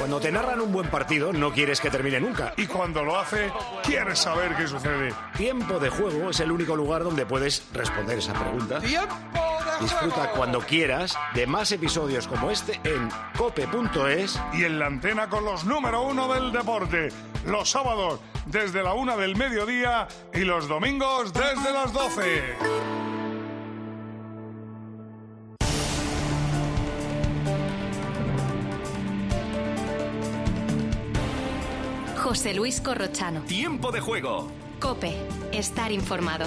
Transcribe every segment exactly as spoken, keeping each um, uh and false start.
Cuando te narran un buen partido, no quieres que termine nunca. Y cuando lo hace, quieres saber qué sucede. Tiempo de Juego es el único lugar donde puedes responder esa pregunta. ¡Tiempo de Disfruta juego! cuando quieras de más episodios como este en cope punto es. Y en la antena con los número uno del deporte. Los sábados desde la una del mediodía y los domingos desde las doce. José Luis Corrochano. Tiempo de Juego. COPE. Estar informado.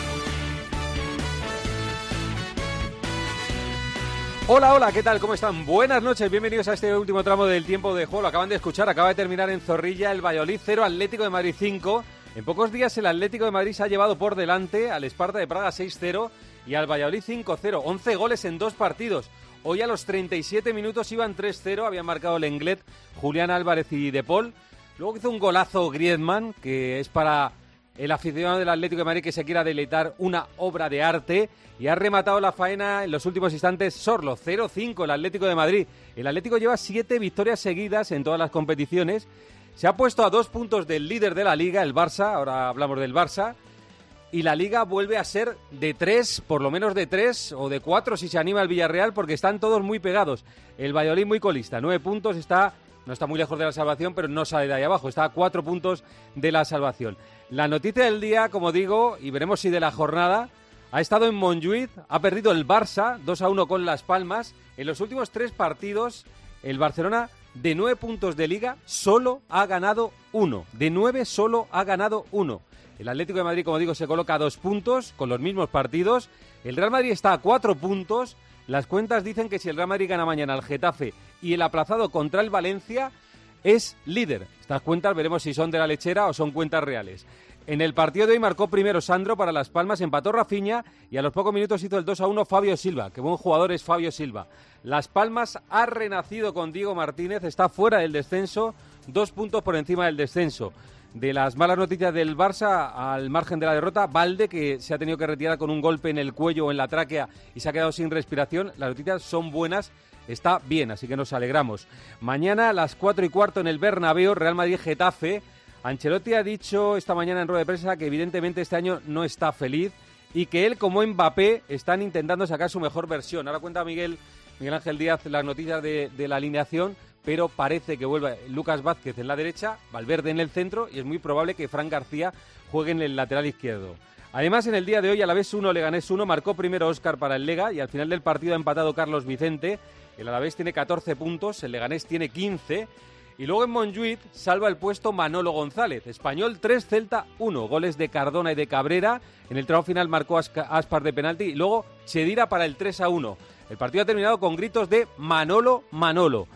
Hola, hola, ¿qué tal? ¿Cómo están? Buenas noches, bienvenidos a este último tramo del Tiempo de Juego. Lo acaban de escuchar, acaba de terminar en Zorrilla el Valladolid cero, Atlético de Madrid cinco. En pocos días el Atlético de Madrid se ha llevado por delante al Sparta de Praga seis cero y al Valladolid cinco cero. once goles en dos partidos. Hoy a los treinta y siete minutos iban tres cero, habían marcado Lenglet, Julián Álvarez y De Paul. Luego hizo un golazo Griezmann, que es para el aficionado del Atlético de Madrid que se quiera deleitar una obra de arte, y ha rematado la faena en los últimos instantes Sorlo, cero cinco el Atlético de Madrid. El Atlético lleva siete victorias seguidas en todas las competiciones, se ha puesto a dos puntos del líder de la Liga, el Barça, ahora hablamos del Barça, y la Liga vuelve a ser de tres, por lo menos de tres, o de cuatro si se anima el Villarreal, porque están todos muy pegados. El Valladolid muy colista, nueve puntos, está... No está muy lejos de la salvación, pero no sale de ahí abajo. Está a cuatro puntos de la salvación. La noticia del día, como digo, y veremos si de la jornada, ha estado en Montjuïc, ha perdido el Barça, dos a uno con Las Palmas. En los últimos tres partidos, el Barcelona, de nueve puntos de Liga, solo ha ganado uno. De nueve, solo ha ganado uno. El Atlético de Madrid, como digo, se coloca a dos puntos con los mismos partidos. El Real Madrid está a cuatro puntos. Las cuentas dicen que si el Real Madrid gana mañana al Getafe y el aplazado contra el Valencia, es líder. Estas cuentas veremos si son de la lechera o son cuentas reales. En el partido de hoy marcó primero Sandro para Las Palmas, empató Rafinha y a los pocos minutos hizo el dos a uno Fabio Silva. Qué buen jugador es Fabio Silva. Las Palmas ha renacido con Diego Martínez, está fuera del descenso, dos puntos por encima del descenso. De las malas noticias del Barça, al margen de la derrota, Valde, que se ha tenido que retirar con un golpe en el cuello o en la tráquea y se ha quedado sin respiración. Las noticias son buenas, está bien, así que nos alegramos. Mañana a las cuatro y cuarto en el Bernabéu, Real Madrid-Getafe. Ancelotti ha dicho esta mañana en rueda de prensa que evidentemente este año no está feliz y que él, como Mbappé, están intentando sacar su mejor versión. Ahora cuenta Miguel, Miguel Ángel Díaz las noticias de, de la alineación, pero parece que vuelve Lucas Vázquez en la derecha, Valverde en el centro y es muy probable que Fran García juegue en el lateral izquierdo. Además, en el día de hoy, Alavés uno, Leganés uno, marcó primero Óscar para el Lega y al final del partido ha empatado Carlos Vicente. El Alavés tiene catorce puntos, el Leganés tiene quince. Y luego en Montjuïc salva el puesto Manolo González. Español tres, Celta uno. Goles de Cardona y de Cabrera. En el tramo final marcó Aspar de penalti y luego Chedira para el tres a uno. El partido ha terminado con gritos de Manolo, Manolo.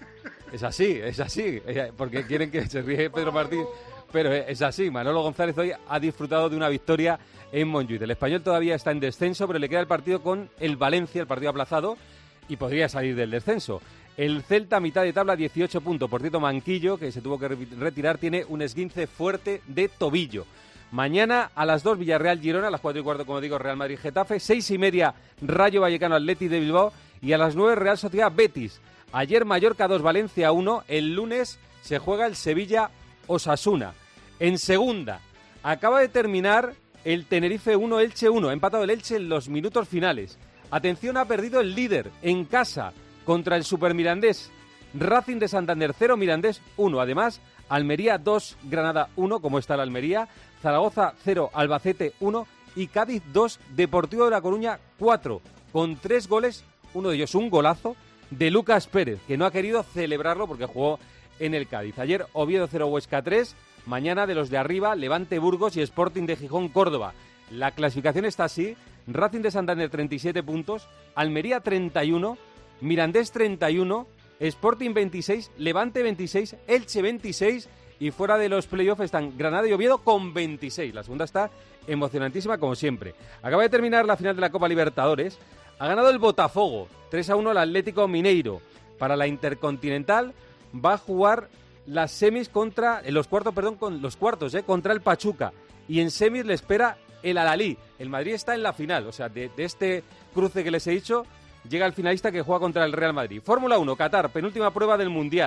Es así, es así, porque quieren que se ríe Pedro Martín, pero es así. Manolo González hoy ha disfrutado de una victoria en Montjuïc. El Español todavía está en descenso, pero le queda el partido con el Valencia, el partido aplazado, y podría salir del descenso. El Celta, mitad de tabla, dieciocho puntos. Por cierto, Manquillo, que se tuvo que retirar, tiene un esguince fuerte de tobillo. Mañana a las dos, Villarreal-Girona, a las cuatro y cuarto, como digo, Real Madrid-Getafe, seis y media, Rayo Vallecano-Athletic de Bilbao, y a las nueve, Real Sociedad-Betis. Ayer Mallorca dos, Valencia uno, el lunes se juega el Sevilla-Osasuna. En segunda, acaba de terminar el Tenerife uno, Elche uno, ha empatado el Elche en los minutos finales. Atención, ha perdido el líder en casa contra el Supermirandés. Racing de Santander cero, Mirandés uno. Además, Almería dos, Granada uno, como está la Almería. Zaragoza cero, Albacete uno y Cádiz dos, Deportivo de La Coruña cuatro, con tres goles, uno de ellos un golazo, de Lucas Pérez, que no ha querido celebrarlo porque jugó en el Cádiz. Ayer Oviedo cero, Huesca tres, mañana de los de arriba, Levante Burgos y Sporting de Gijón Córdoba. La clasificación está así: Racing de Santander treinta y siete puntos, Almería treinta y uno, Mirandés treinta y uno, Sporting veintiséis, Levante veintiséis, Elche veintiséis y fuera de los playoffs están Granada y Oviedo con veintiséis. La segunda está emocionantísima como siempre. Acaba de terminar la final de la Copa Libertadores. Ha ganado el Botafogo, tres a uno al Atlético Mineiro. Para la Intercontinental va a jugar las semis contra, en los cuartos, perdón, con los cuartos, eh, contra el Pachuca. Y en semis le espera el Al-Ahly. El Madrid está en la final, o sea, de, de este cruce que les he dicho, llega el finalista que juega contra el Real Madrid. Fórmula uno, Qatar, penúltima prueba del Mundial.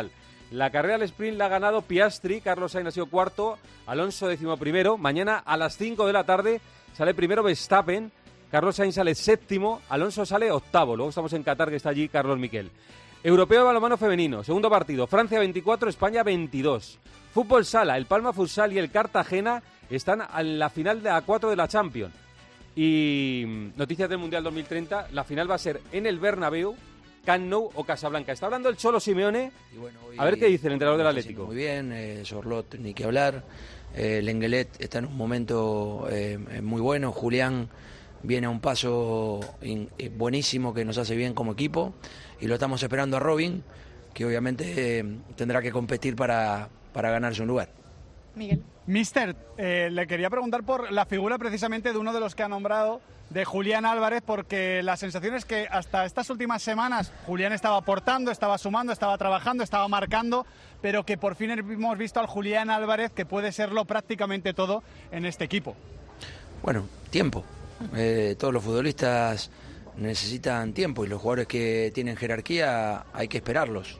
La carrera al sprint la ha ganado Piastri, Carlos Sainz ha sido cuarto, Alonso décimo primero. Mañana a las cinco de la tarde sale primero Verstappen, Carlos Sainz sale séptimo, Alonso sale octavo. Luego estamos en Qatar, que está allí Carlos Miquel. Europeo de balonmano femenino, segundo partido, Francia veinticuatro, España veintidós. Fútbol sala, el Palma Futsal y el Cartagena están en la final de A cuatro de la Champions. Y noticias del Mundial dos mil treinta, la final va a ser en el Bernabéu, Camp Nou o Casablanca. Está hablando el Cholo Simeone, y bueno, hoy, a ver qué dice el entrenador del Atlético. Muy bien, eh, Sorlot ni que hablar, eh, Lenglet está en un momento eh, muy bueno, Julián viene a un paso in, eh, buenísimo que nos hace bien como equipo y lo estamos esperando a Robin, que obviamente eh, tendrá que competir para, para ganarse un lugar. Miguel. Mister, eh, le quería preguntar por la figura precisamente de uno de los que ha nombrado, de Julián Álvarez, porque la sensación es que hasta estas últimas semanas Julián estaba aportando, estaba sumando, estaba trabajando, estaba marcando, pero que por fin hemos visto al Julián Álvarez que puede serlo prácticamente todo en este equipo. Bueno, tiempo. Eh, todos los futbolistas necesitan tiempo y los jugadores que tienen jerarquía hay que esperarlos.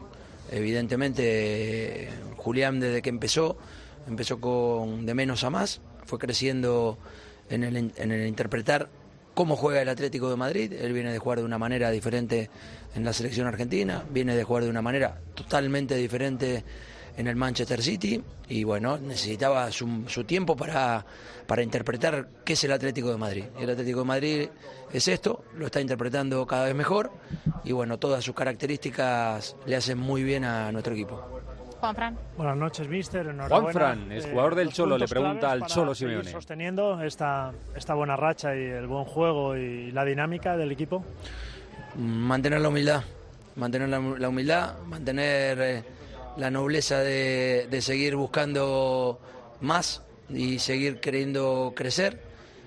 Evidentemente, Julián desde que empezó, empezó con de menos a más, fue creciendo en el, en el interpretar cómo juega el Atlético de Madrid. Él viene de jugar de una manera diferente en la selección argentina, viene de jugar de una manera totalmente diferente en el Manchester City y bueno, necesitaba su, su tiempo para, para interpretar qué es el Atlético de Madrid. El Atlético de Madrid es esto, lo está interpretando cada vez mejor y bueno, todas sus características le hacen muy bien a nuestro equipo. Juanfran. Buenas noches, mister. Juanfran, es jugador del Cholo, le pregunta al Cholo Simeone. Sosteniendo esta, esta buena racha y el buen juego y la dinámica del equipo. Mantener la humildad, mantener la, la humildad, mantener eh, la nobleza de, de seguir buscando más y seguir queriendo crecer.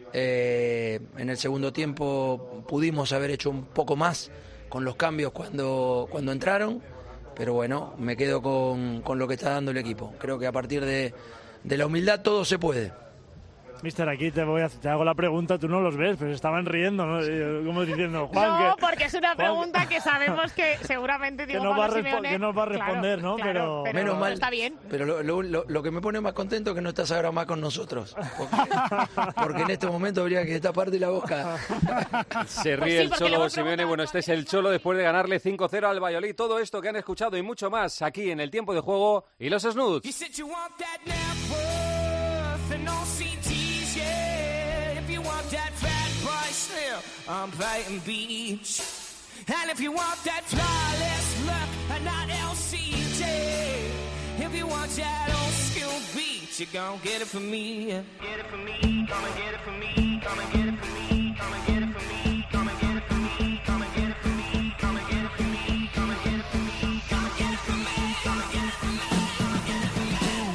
Eh, en el segundo tiempo pudimos haber hecho un poco más con los cambios cuando, cuando entraron. Pero bueno, me quedo con, con lo que está dando el equipo. Creo que a partir de, de la humildad todo se puede. Mister, aquí te voy a, te hago la pregunta, tú no los ves, pero estaban riendo, ¿no? Como diciendo, Juan, no, que, porque es una Juan, pregunta que sabemos que seguramente que, Diego no va a Simeone, que nos va a responder, claro, ¿no? Claro, pero, pero menos mal, está bien. Pero lo, lo, lo, lo que me pone más contento es que no estás ahora más con nosotros. Porque, porque en este momento habría que taparte la boca. Se ríe Pues sí, el porque Cholo luego Simeone. Bueno, este es el Cholo después de ganarle cinco cero al Valladolid. Todo esto que han escuchado y mucho más aquí en el tiempo de juego y los Snoods. That fat boy slim, I'm Brighton Beach. And if you want that flawless look, and not L C J. If you want that old school beat, you gon' get it from me. Get it from me, come and get it from me, come and get it from me, come and get it from me, come and get it from me, come and get it from me, come and get it from me, come and get it from me, come and get it from me, come and get it from me, come and get it from me.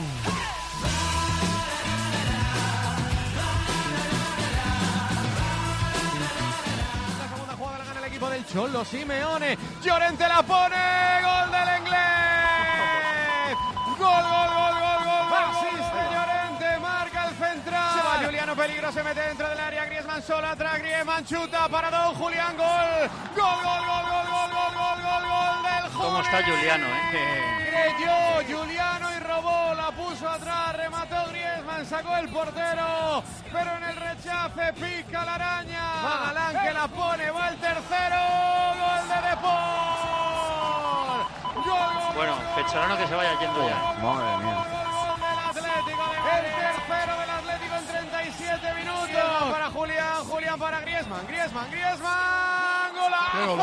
Del Cholo Simeone, Llorente la pone, gol del inglés, gol, gol, gol, gol, gol, asiste Llorente, marca el central, se va Juliano, peligro, se mete dentro del área, Griezmann solo atrás, Griezmann chuta para Don Julián, gol, gol, gol, gol, gol, gol, gol, gol, gol, gol del Julián. ¿Cómo está Juliano, eh? Creyó Juliano y robó, la puso atrás, remató Griezmann, sacó el portero, pero en el rechace pica la araña. Va Galán que la pone, va el tercero, gol de Depor. Gol, gol, Bueno, Pecharano que se vaya yendo ya. Madre mía. gol del Atlético de Madrid. El tercero del Atlético en treinta y siete minutos. Griezmann para Julián, Julián para Griezmann, Griezmann, Griezmann, golazo.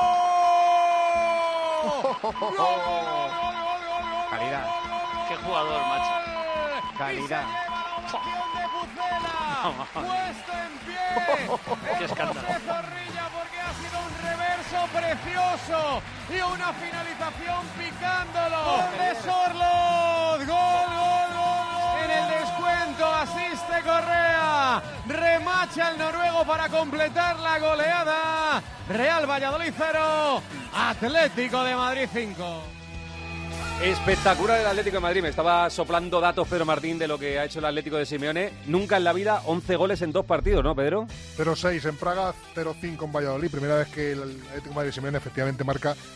Gol, gol, gol, gol, gol, gol, Calidad. Qué jugador, macho. Calidad. de Pucela, puesto en pie. Qué escándalo. José Zorrilla, porque ha sido un reverso precioso y una finalización picándolo. Gol de Sorloth, gol, gol, gol. En el descuento asiste Correa, remacha el noruego para completar la goleada. Real Valladolid cero, Atlético de Madrid cinco. Espectacular el Atlético de Madrid. Me estaba soplando datos Pedro Martín de lo que ha hecho el Atlético de Simeone. Nunca en la vida once goles en dos partidos, ¿no, Pedro? cero seis en Praga, cero cinco en Valladolid. Primera vez que el Atlético de Madrid Simeone efectivamente marca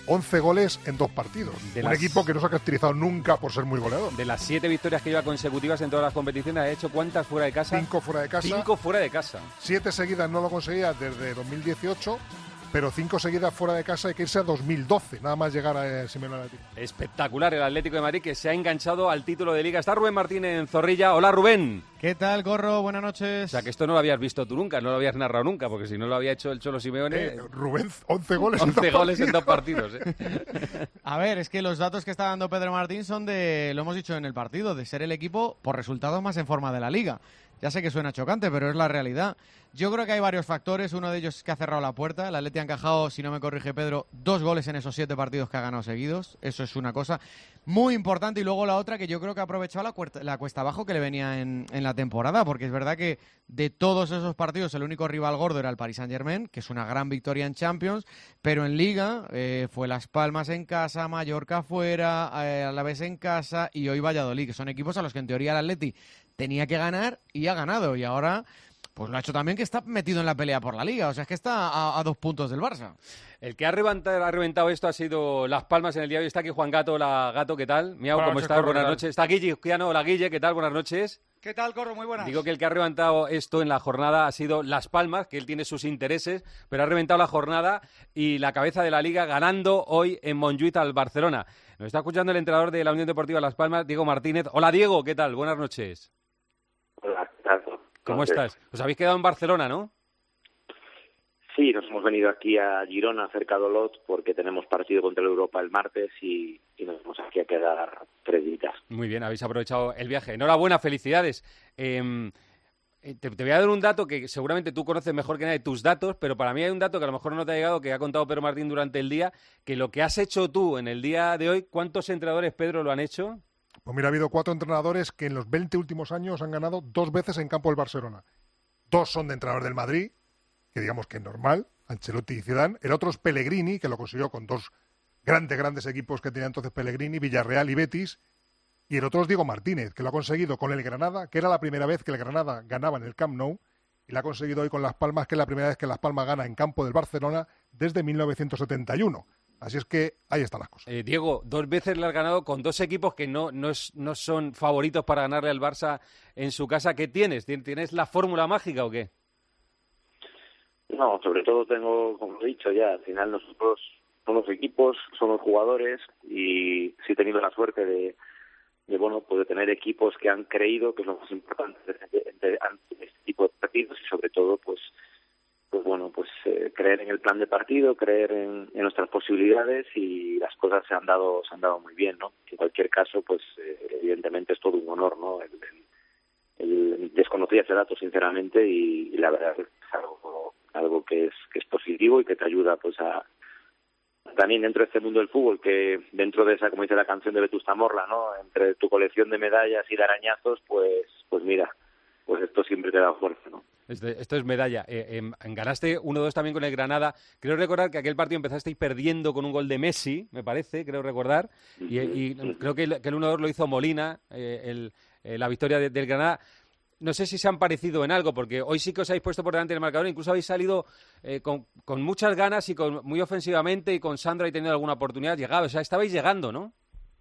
once goles en dos partidos. De Un las... equipo que no se ha caracterizado nunca por ser muy goleador. De las siete victorias que lleva consecutivas en todas las competiciones, ¿ha hecho cuántas fuera de casa? Cinco fuera de casa. Cinco fuera de casa. Siete seguidas no lo conseguía desde dos mil dieciocho, pero cinco seguidas fuera de casa hay que irse a dos mil doce, nada más llegar a eh, Simeone Atlético. Espectacular el Atlético de Madrid, que se ha enganchado al título de Liga. Está Rubén Martínez en Zorrilla. Hola, Rubén. ¿Qué tal, Corro? Buenas noches. O sea, que esto no lo habías visto tú nunca, no lo habías narrado nunca, porque si no lo había hecho el Cholo Simeone... Eh, Rubén, once goles once en dos goles partidos. en dos partidos. ¿eh? A ver, es que los datos que está dando Pedro Martín son de, lo hemos dicho en el partido, de ser el equipo por resultados más en forma de la Liga. Ya sé que suena chocante, pero es la realidad. Yo creo que hay varios factores. Uno de ellos es que ha cerrado la puerta. El Atleti ha encajado, si no me corrige Pedro, dos goles en esos siete partidos que ha ganado seguidos. Eso es una cosa muy importante. Y luego la otra, que yo creo que ha aprovechado la, cuesta, la cuesta abajo que le venía en, en la temporada. Porque es verdad que de todos esos partidos el único rival gordo era el Paris Saint-Germain, que es una gran victoria en Champions. Pero en Liga eh, fue Las Palmas en casa, Mallorca fuera, eh, Alavés en casa y hoy Valladolid, que son equipos a los que en teoría el Atleti tenía que ganar y ha ganado. Y ahora pues lo ha hecho también, que está metido en la pelea por la Liga. O sea, es que está a, a dos puntos del Barça. El que ha reventado, ha reventado esto ha sido Las Palmas en el día de hoy. Está aquí Juan Gato. Hola, Gato, ¿qué tal? Miau, Buenas ¿cómo noches, estás? Corro, Buenas ¿qué tal? noches. Está Guille Izquiano. Hola, Guille, ¿qué tal? Buenas noches. ¿Qué tal, Corro? Muy buenas. Digo que el que ha reventado esto en la jornada ha sido Las Palmas, que él tiene sus intereses, pero ha reventado la jornada y la cabeza de la Liga ganando hoy en Montjuïc al Barcelona. Nos está escuchando el entrenador de la Unión Deportiva Las Palmas, Diego Martínez. Hola, Diego, ¿qué tal? Buenas noches. Hola, ¿qué tal? ¿Cómo Entonces, estás? Os habéis quedado en Barcelona, ¿no? Sí, nos hemos venido aquí a Girona, cerca de Olot, porque tenemos partido contra el Europa el martes y, y nos vamos aquí a quedar tres días. Muy bien, habéis aprovechado el viaje. Enhorabuena, felicidades. Eh, te, te voy a dar un dato que seguramente tú conoces mejor que nadie, tus datos, pero para mí hay un dato que a lo mejor no te ha llegado, que ha contado Pedro Martín durante el día, que lo que has hecho tú en el día de hoy, ¿cuántos entrenadores, Pedro, lo han hecho? Pues mira, ha habido cuatro entrenadores que en los veinte últimos años han ganado dos veces en campo del Barcelona. Dos son de entrenador del Madrid, que digamos que es normal, Ancelotti y Zidane. El otro es Pellegrini, que lo consiguió con dos grandes, grandes equipos que tenía entonces Pellegrini, Villarreal y Betis. Y el otro es Diego Martínez, que lo ha conseguido con el Granada, que era la primera vez que el Granada ganaba en el Camp Nou, y lo ha conseguido hoy con Las Palmas, que es la primera vez que Las Palmas gana en campo del Barcelona desde mil novecientos setenta y uno. Así es que ahí están las cosas. Eh, Diego, dos veces le has ganado con dos equipos que no, no, es, no son favoritos para ganarle al Barça en su casa. ¿Qué tienes? ¿Tienes la fórmula mágica o qué? No, sobre todo tengo, como he dicho ya, al final nosotros somos equipos, somos jugadores y sí he tenido la suerte de, de bueno, pues de tener equipos que han creído, que es lo más importante ante este tipo de partidos y sobre todo, pues, pues bueno, pues eh, creer en el plan de partido, creer en, en nuestras posibilidades y las cosas se han dado, se han dado muy bien, ¿no? En cualquier caso, pues eh, evidentemente es todo un honor, ¿no? El, el, el desconocía ese dato sinceramente y, y la verdad es algo algo que es que es positivo y que te ayuda pues a también dentro de este mundo del fútbol, que dentro de esa, como dice la canción de Vetusta Morla, ¿no? Entre tu colección de medallas y de arañazos, pues pues mira, pues esto siempre te da fuerza, ¿no? Este, esto es medalla. Eh, eh, ganaste uno dos también con el Granada. Creo recordar que aquel partido empezasteis perdiendo con un gol de Messi, me parece, creo recordar. Y, y creo que el, que el uno dos lo hizo Molina, eh, el, eh, la victoria de, del Granada. No sé si se han parecido en algo, porque hoy sí que os habéis puesto por delante del marcador, incluso habéis salido eh, con, con muchas ganas y con muy ofensivamente, y con Sandro habéis tenido alguna oportunidad, llegado, o sea, estabais llegando, ¿no?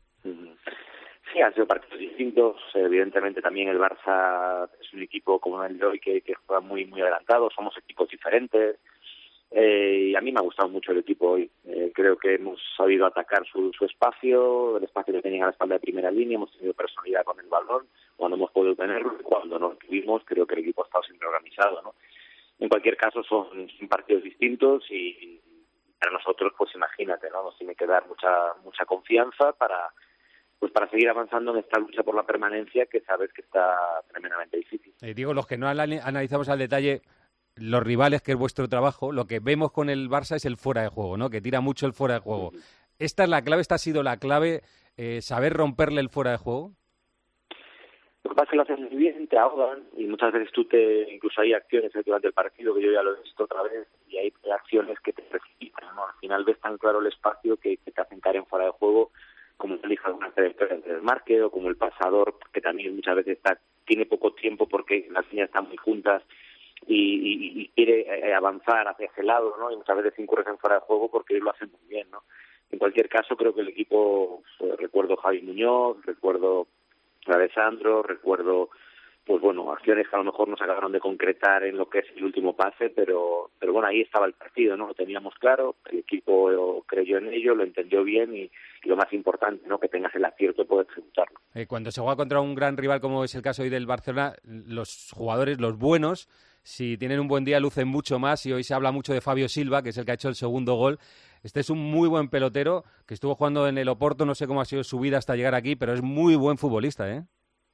Sí, han sido partidos distintos, evidentemente también el Barça es un equipo como el de hoy que, que juega muy muy adelantado, somos equipos diferentes, eh, y a mí me ha gustado mucho el equipo hoy, eh, creo que hemos sabido atacar su, su espacio, el espacio que tenían a la espalda de primera línea, hemos tenido personalidad con el balón, cuando hemos podido tenerlo, cuando no lo tuvimos, creo que el equipo ha estado siempre organizado, ¿no? En cualquier caso son, son partidos distintos y para nosotros, pues imagínate, ¿no? Nos tiene que dar mucha mucha confianza para pues para seguir avanzando en esta lucha por la permanencia, que sabes que está tremendamente difícil. Eh, digo, los que no analizamos al detalle los rivales, que es vuestro trabajo, lo que vemos con el Barça es el fuera de juego, ¿no? Que tira mucho el fuera de juego. Uh-huh. ¿Esta es la clave? ¿Esta ha sido la clave? Eh, ¿Saber romperle el fuera de juego? Lo que pasa es que lo hacen muy bien, te ahogan y muchas veces tú te, incluso hay acciones durante el partido que yo ya lo he visto otra vez y hay acciones que te precipitan, ¿no? Al final ves tan claro el espacio que, que te hacen caer en fuera de juego, como elija alguna trayectoria entre el marque o como el pasador, que también muchas veces está tiene poco tiempo porque las líneas están muy juntas y, y, y quiere avanzar hacia ese lado, ¿no? Y muchas veces incurres en fuera de juego porque lo hace muy bien, ¿no? En cualquier caso, creo que el equipo, pues, recuerdo Javi Muñoz, recuerdo a Alessandro, recuerdo, pues bueno, acciones que a lo mejor nos acabaron de concretar en lo que es el último pase, pero pero bueno, ahí estaba el partido, ¿no? Lo teníamos claro, el equipo creyó en ello, lo entendió bien y, y lo más importante, ¿no? Que tengas el acierto de poder ejecutarlo. Eh, cuando se juega contra un gran rival como es el caso hoy del Barcelona, los jugadores, los buenos, si tienen un buen día lucen mucho más, y hoy se habla mucho de Fabio Silva, que es el que ha hecho el segundo gol. Este es un muy buen pelotero, que estuvo jugando en el Oporto, no sé cómo ha sido su vida hasta llegar aquí, pero es muy buen futbolista, ¿eh?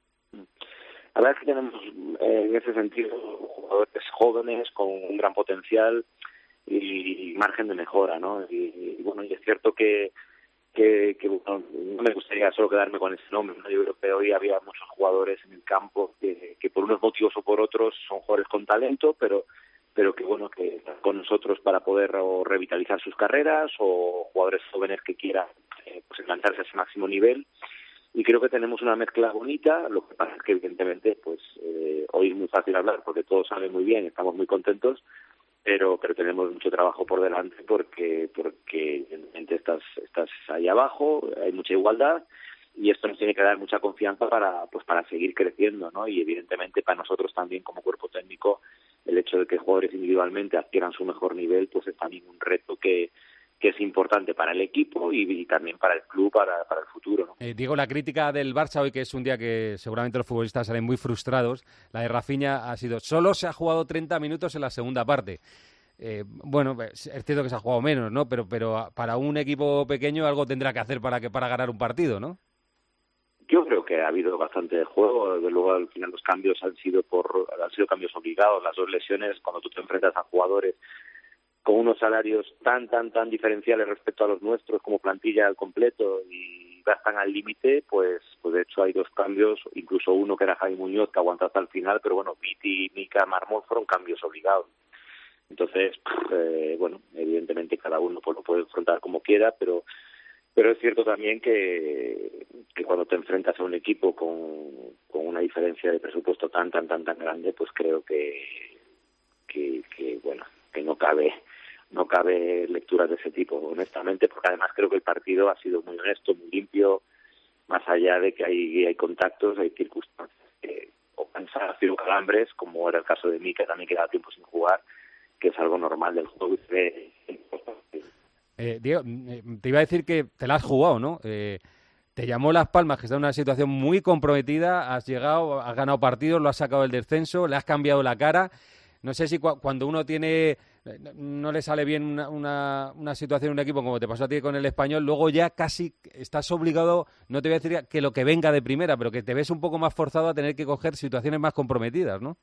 La verdad es que tenemos eh, en ese sentido jugadores jóvenes con un gran potencial y, y margen de mejora, ¿no? Y, y bueno, y es cierto que, que, que bueno, no me gustaría solo quedarme con ese nombre, ¿no? Yo creo que hoy había muchos jugadores en el campo que, que por unos motivos o por otros son jugadores con talento, pero pero que bueno, que están con nosotros para poder o revitalizar sus carreras, o jugadores jóvenes que quieran eh, pues engancharse a ese máximo nivel. Y creo que tenemos una mezcla bonita. Lo que pasa es que evidentemente pues eh, hoy es muy fácil hablar porque todo sale muy bien, estamos muy contentos, pero pero tenemos mucho trabajo por delante porque porque evidentemente estás estás ahí abajo, hay mucha igualdad y esto nos tiene que dar mucha confianza para pues para seguir creciendo, ¿no? Y evidentemente para nosotros también como cuerpo técnico el hecho de que jugadores individualmente adquieran su mejor nivel pues es también un reto que que es importante para el equipo y, y también para el club, para, para el futuro, ¿no? Eh, Diego, la crítica del Barça hoy, que es un día que seguramente los futbolistas salen muy frustrados, la de Rafinha ha sido, solo se ha jugado treinta minutos en la segunda parte. Eh, bueno, es cierto que se ha jugado menos, ¿no? Pero, pero para un equipo pequeño algo tendrá que hacer para, que, para ganar un partido, ¿no? Yo creo que ha habido bastante juego. Desde luego, al final los cambios han sido por han sido cambios obligados. Las dos lesiones, cuando tú te enfrentas a jugadores con unos salarios tan, tan, tan diferenciales respecto a los nuestros como plantilla al completo y gastan al límite, pues pues de hecho hay dos cambios, incluso uno que era Javi Muñoz, que aguantó hasta el final, pero bueno, Viti, Mika, Marmol fueron cambios obligados. Entonces, eh, bueno, evidentemente cada uno pues lo puede enfrentar como quiera, pero pero es cierto también que, que cuando te enfrentas a un equipo con, con una diferencia de presupuesto tan, tan, tan, tan grande, pues creo que, que, que bueno, que no cabe no cabe lecturas de ese tipo, honestamente, porque además creo que el partido ha sido muy honesto, muy limpio, más allá de que hay, hay contactos, hay circunstancias que, o cansancio o calambres, como era el caso de Mika, también que daba tiempo sin jugar, que es algo normal del juego. Eh, Diego, te iba a decir que te la has jugado, ¿no? Eh, te llamó Las Palmas, que está en una situación muy comprometida, has llegado, has ganado partidos, lo has sacado del descenso, le has cambiado la cara. No sé si cu- cuando uno tiene no le sale bien una, una, una situación en un equipo como te pasó a ti con el Español, luego ya casi estás obligado, no te voy a decir que lo que venga de primera, pero que te ves un poco más forzado a tener que coger situaciones más comprometidas, ¿no?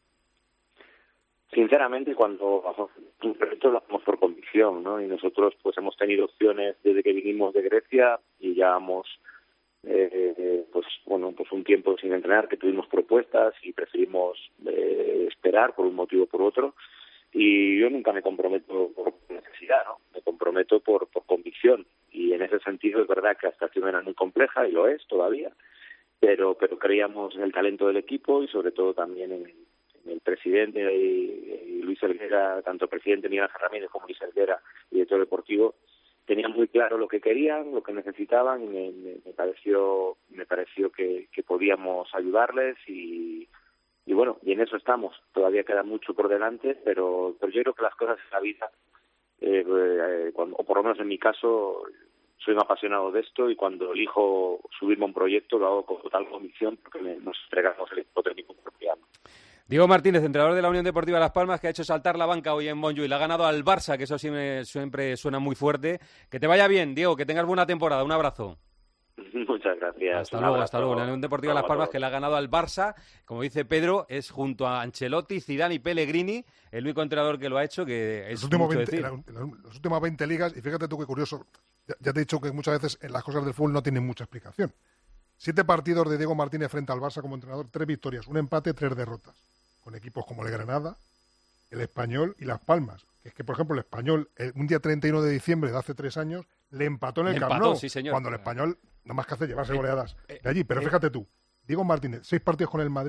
Sinceramente, cuando hacemos un proyecto lo hacemos por convicción, ¿no? Y nosotros pues hemos tenido opciones desde que vinimos de Grecia y llevamos eh, pues bueno pues un tiempo sin entrenar, que tuvimos propuestas y preferimos eh, esperar por un motivo o por otro. Y yo nunca me comprometo por necesidad, ¿no? Me comprometo por, por convicción. Y en ese sentido es verdad que la situación era muy compleja, y lo es todavía, pero pero creíamos en el talento del equipo y sobre todo también en, en el presidente y, y Luis Helguera, tanto el presidente Miguel Ángel Ramírez como Luis Helguera, director deportivo, tenían muy claro lo que querían, lo que necesitaban, y me, me, me pareció me pareció que, que podíamos ayudarles y Y bueno, y en eso estamos. Todavía queda mucho por delante, pero, pero yo creo que las cosas en la vida, eh, eh, cuando, o por lo menos en mi caso, soy un apasionado de esto y cuando elijo subirme a un proyecto lo hago con total convicción porque me, nos entregamos el equipo técnico confiando. Diego Martínez, entrenador de la Unión Deportiva Las Palmas, que ha hecho saltar la banca hoy en Montjuïc. Le ha ganado al Barça, que eso sí me, siempre suena muy fuerte. Que te vaya bien, Diego, que tengas buena temporada. Un abrazo. Muchas gracias. Hasta luego, hasta luego. La Unión Deportiva Las Palmas, que le ha ganado al Barça, como dice Pedro, es junto a Ancelotti, Zidane y Pellegrini el único entrenador que lo ha hecho, que es los últimos mucho veinte, decir. en la, en las últimas veinte ligas, y fíjate tú qué curioso, ya, ya te he dicho que muchas veces en las cosas del fútbol no tienen mucha explicación. Siete partidos de Diego Martínez frente al Barça como entrenador, tres victorias, un empate, tres derrotas, con equipos como el Granada, el Español y Las Palmas. Que es que, por ejemplo, el Español, el, un día treinta y uno de diciembre de hace tres años, le empató en el Le Camp empató, Nou, sí, señor. cuando el Español, no más que hace llevarse Eh, goleadas eh, de allí. Pero eh, fíjate tú, Diego Martínez, seis partidos con el Madrid,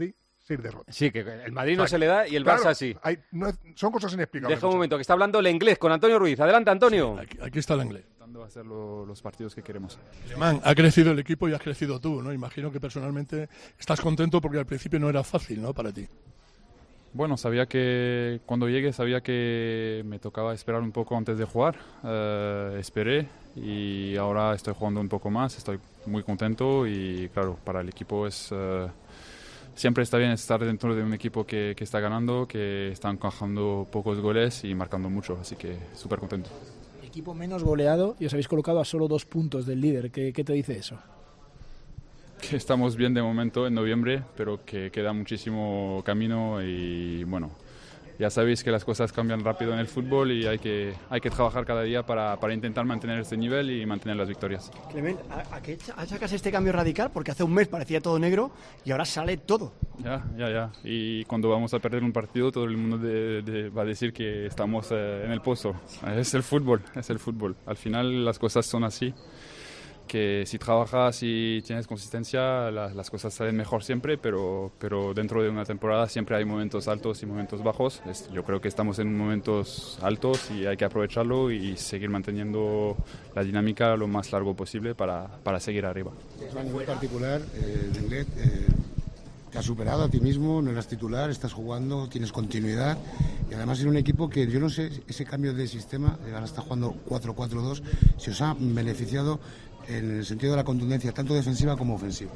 seis derrotas. Sí, que el Madrid no O sea, se le da y el claro, Barça sí. Hay, no es, son cosas inexplicables. Deja un momento, que está hablando el inglés con Antonio Ruiz. Adelante, Antonio. Sí, aquí, aquí está el inglés. Intentando hacer lo, los partidos que queremos. Man, ha crecido el equipo y has crecido tú, ¿no? Imagino que personalmente estás contento porque al principio no era fácil, ¿no? Para ti. Bueno, sabía que cuando llegué sabía que me tocaba esperar un poco antes de jugar. Uh, esperé y ahora estoy jugando un poco más. Estoy muy contento y claro, para el equipo es uh, siempre está bien estar dentro de un equipo que, que está ganando, que está encajando pocos goles y marcando mucho. Así que súper contento. Equipo menos goleado y os habéis colocado a solo dos puntos del líder. ¿Qué, qué te dice eso? Que estamos bien de momento en noviembre, pero que queda muchísimo camino y bueno, ya sabéis que las cosas cambian rápido en el fútbol y hay que, hay que trabajar cada día para, para intentar mantener este nivel y mantener las victorias. Clement, ¿a, a qué achacas este cambio radical? Porque hace un mes parecía todo negro y ahora sale todo. Ya, ya, ya. Y cuando vamos a perder un partido todo el mundo de, de, va a decir que estamos eh, en el pozo. Es el fútbol, es el fútbol. Al final las cosas son así. Que si trabajas y tienes consistencia, la, las cosas salen mejor siempre, pero, pero dentro de una temporada siempre hay momentos altos y momentos bajos. Es, yo creo que estamos en momentos altos y hay que aprovecharlo y seguir manteniendo la dinámica lo más largo posible para, para seguir arriba. A nivel particular, eh, Lenglet, eh, te has superado a ti mismo, no eras titular, estás jugando, tienes continuidad y además en un equipo que yo no sé, ese cambio de sistema, ahora está jugando cuatro cuatro dos, si os ha beneficiado en el sentido de la contundencia, tanto defensiva como ofensiva.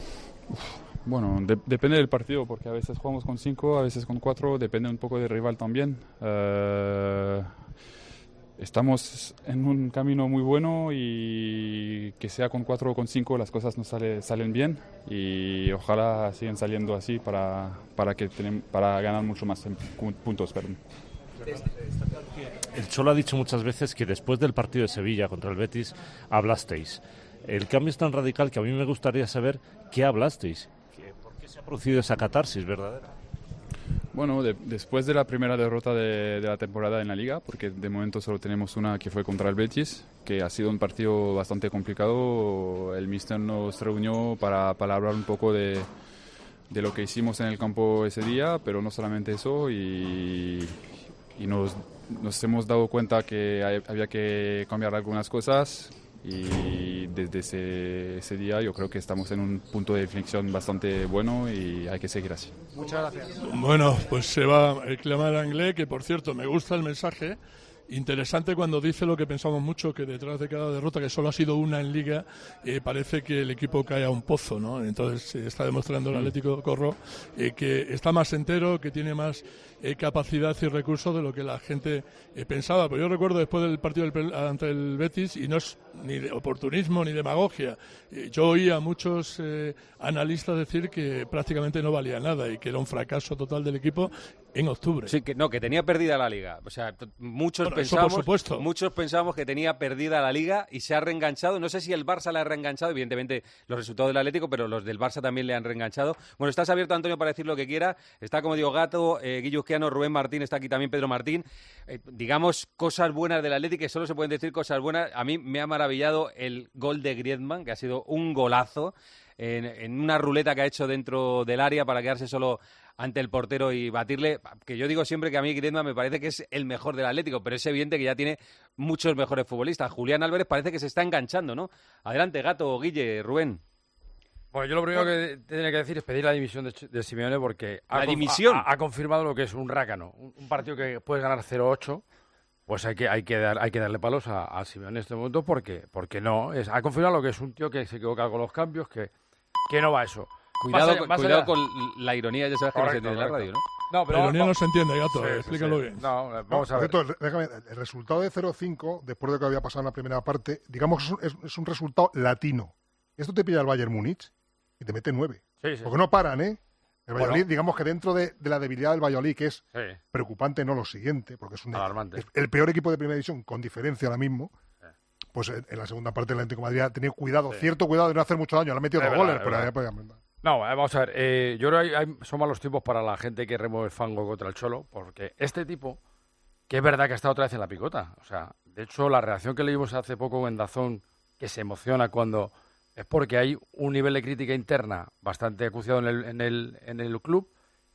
Bueno, de, depende del partido, porque a veces jugamos con cinco, a veces con cuatro, depende un poco del rival también. Uh, estamos en un camino muy bueno y que sea con cuatro o con cinco las cosas nos sale, salen bien y ojalá sigan saliendo así para, para, que tenem, para ganar mucho más puntos. Perdón. El Cholo ha dicho muchas veces que después del partido de Sevilla contra el Betis hablasteis. El cambio es tan radical que a mí me gustaría saber qué hablasteis. ¿Por qué se ha producido esa catarsis verdadera? Bueno, de, después de la primera derrota de, de la temporada en la Liga, porque de momento solo tenemos una que fue contra el Betis, que ha sido un partido bastante complicado, el míster nos reunió para, para hablar un poco de, de lo que hicimos en el campo ese día, pero no solamente eso, y... y nos, nos hemos dado cuenta que hay, había que cambiar algunas cosas y desde ese, ese día yo creo que estamos en un punto de inflexión bastante bueno y hay que seguir así. Muchas gracias. Bueno, pues se va a reclamar a Inglés, que por cierto me gusta el mensaje. Interesante cuando dice lo que pensamos mucho, que detrás de cada derrota, que solo ha sido una en Liga, eh, parece que el equipo cae a un pozo, ¿no? Entonces eh, está demostrando el Atlético Corro eh, que está más entero, que tiene más eh, capacidad y recursos de lo que la gente eh, pensaba. Pero yo recuerdo después del partido del, ante el Betis, y no es ni de oportunismo ni demagogia, eh, yo oí a muchos eh, analistas decir que prácticamente no valía nada y que era un fracaso total del equipo en octubre. Sí, que no, que tenía perdida la Liga. O sea, t- muchos Bueno, eso pensamos, por supuesto. muchos pensábamos que tenía perdida la Liga y se ha reenganchado. No sé si el Barça la ha reenganchado, evidentemente los resultados del Atlético, pero los del Barça también le han reenganchado. Bueno, estás abierto, Antonio, para decir lo que quiera. Está, como digo, Gato, eh, Guillo Uzquiano, Rubén Martín, está aquí también Pedro Martín. Eh, digamos, cosas buenas del Atlético, que solo se pueden decir cosas buenas. A mí me ha maravillado el gol de Griezmann, que ha sido un golazo en, en una ruleta que ha hecho dentro del área para quedarse solo ante el portero y batirle, que yo digo siempre que a mí Griezmann me parece que es el mejor del Atlético, pero es evidente que ya tiene muchos mejores futbolistas. Julián Álvarez parece que se está enganchando, ¿no? Adelante, Gato, Guille, Rubén. Bueno, yo lo primero que tenía que decir es pedir la dimisión de, de Simeone porque ¿La ha, dimisión? Ha, ha confirmado lo que es un rácano. Un, un partido que puedes ganar cero ocho, pues hay que, hay que, dar, hay que darle palos a, a Simeone en este momento porque, porque no. Es, ha confirmado lo que es un tío que se equivoca con los cambios, que, que no va a eso. Cuidado, Más allá, con, más cuidado allá. con la ironía, ya sabes que Correcto, no se entiende en la correcto. radio, ¿no? No, pero la ironía vamos- no se entiende, Gato, Sí, sí, explícalo sí. bien. No, vamos a Por ver. cierto, déjame, el resultado de cero cinco, después de lo que había pasado en la primera parte, digamos que es un, es, es un resultado latino. Esto te pilla el Bayern Múnich y te mete nueve. Sí, sí. Porque no paran, ¿eh? El Bueno. Valladolid, digamos que dentro de, de la debilidad del Valladolid, que es Sí. preocupante, no lo siguiente, porque es, un, Alarmante. es el peor equipo de primera división, con diferencia ahora mismo, pues en, en la segunda parte el Atlético de Madrid ha tenido cuidado, Sí. cierto cuidado de no hacer mucho daño. Le ha metido Es dos verdad, goles, es pero verdad. ya podía... No, eh, vamos a ver. Eh, yo creo que hay, hay- son malos tiempos para la gente que remueve el fango contra el Cholo, porque este tipo, que es verdad que está otra vez en la picota. O sea, de hecho, la reacción que leímos hace poco en Dazón, que se emociona cuando es porque hay un nivel de crítica interna bastante acuciado en el, en el, en el club,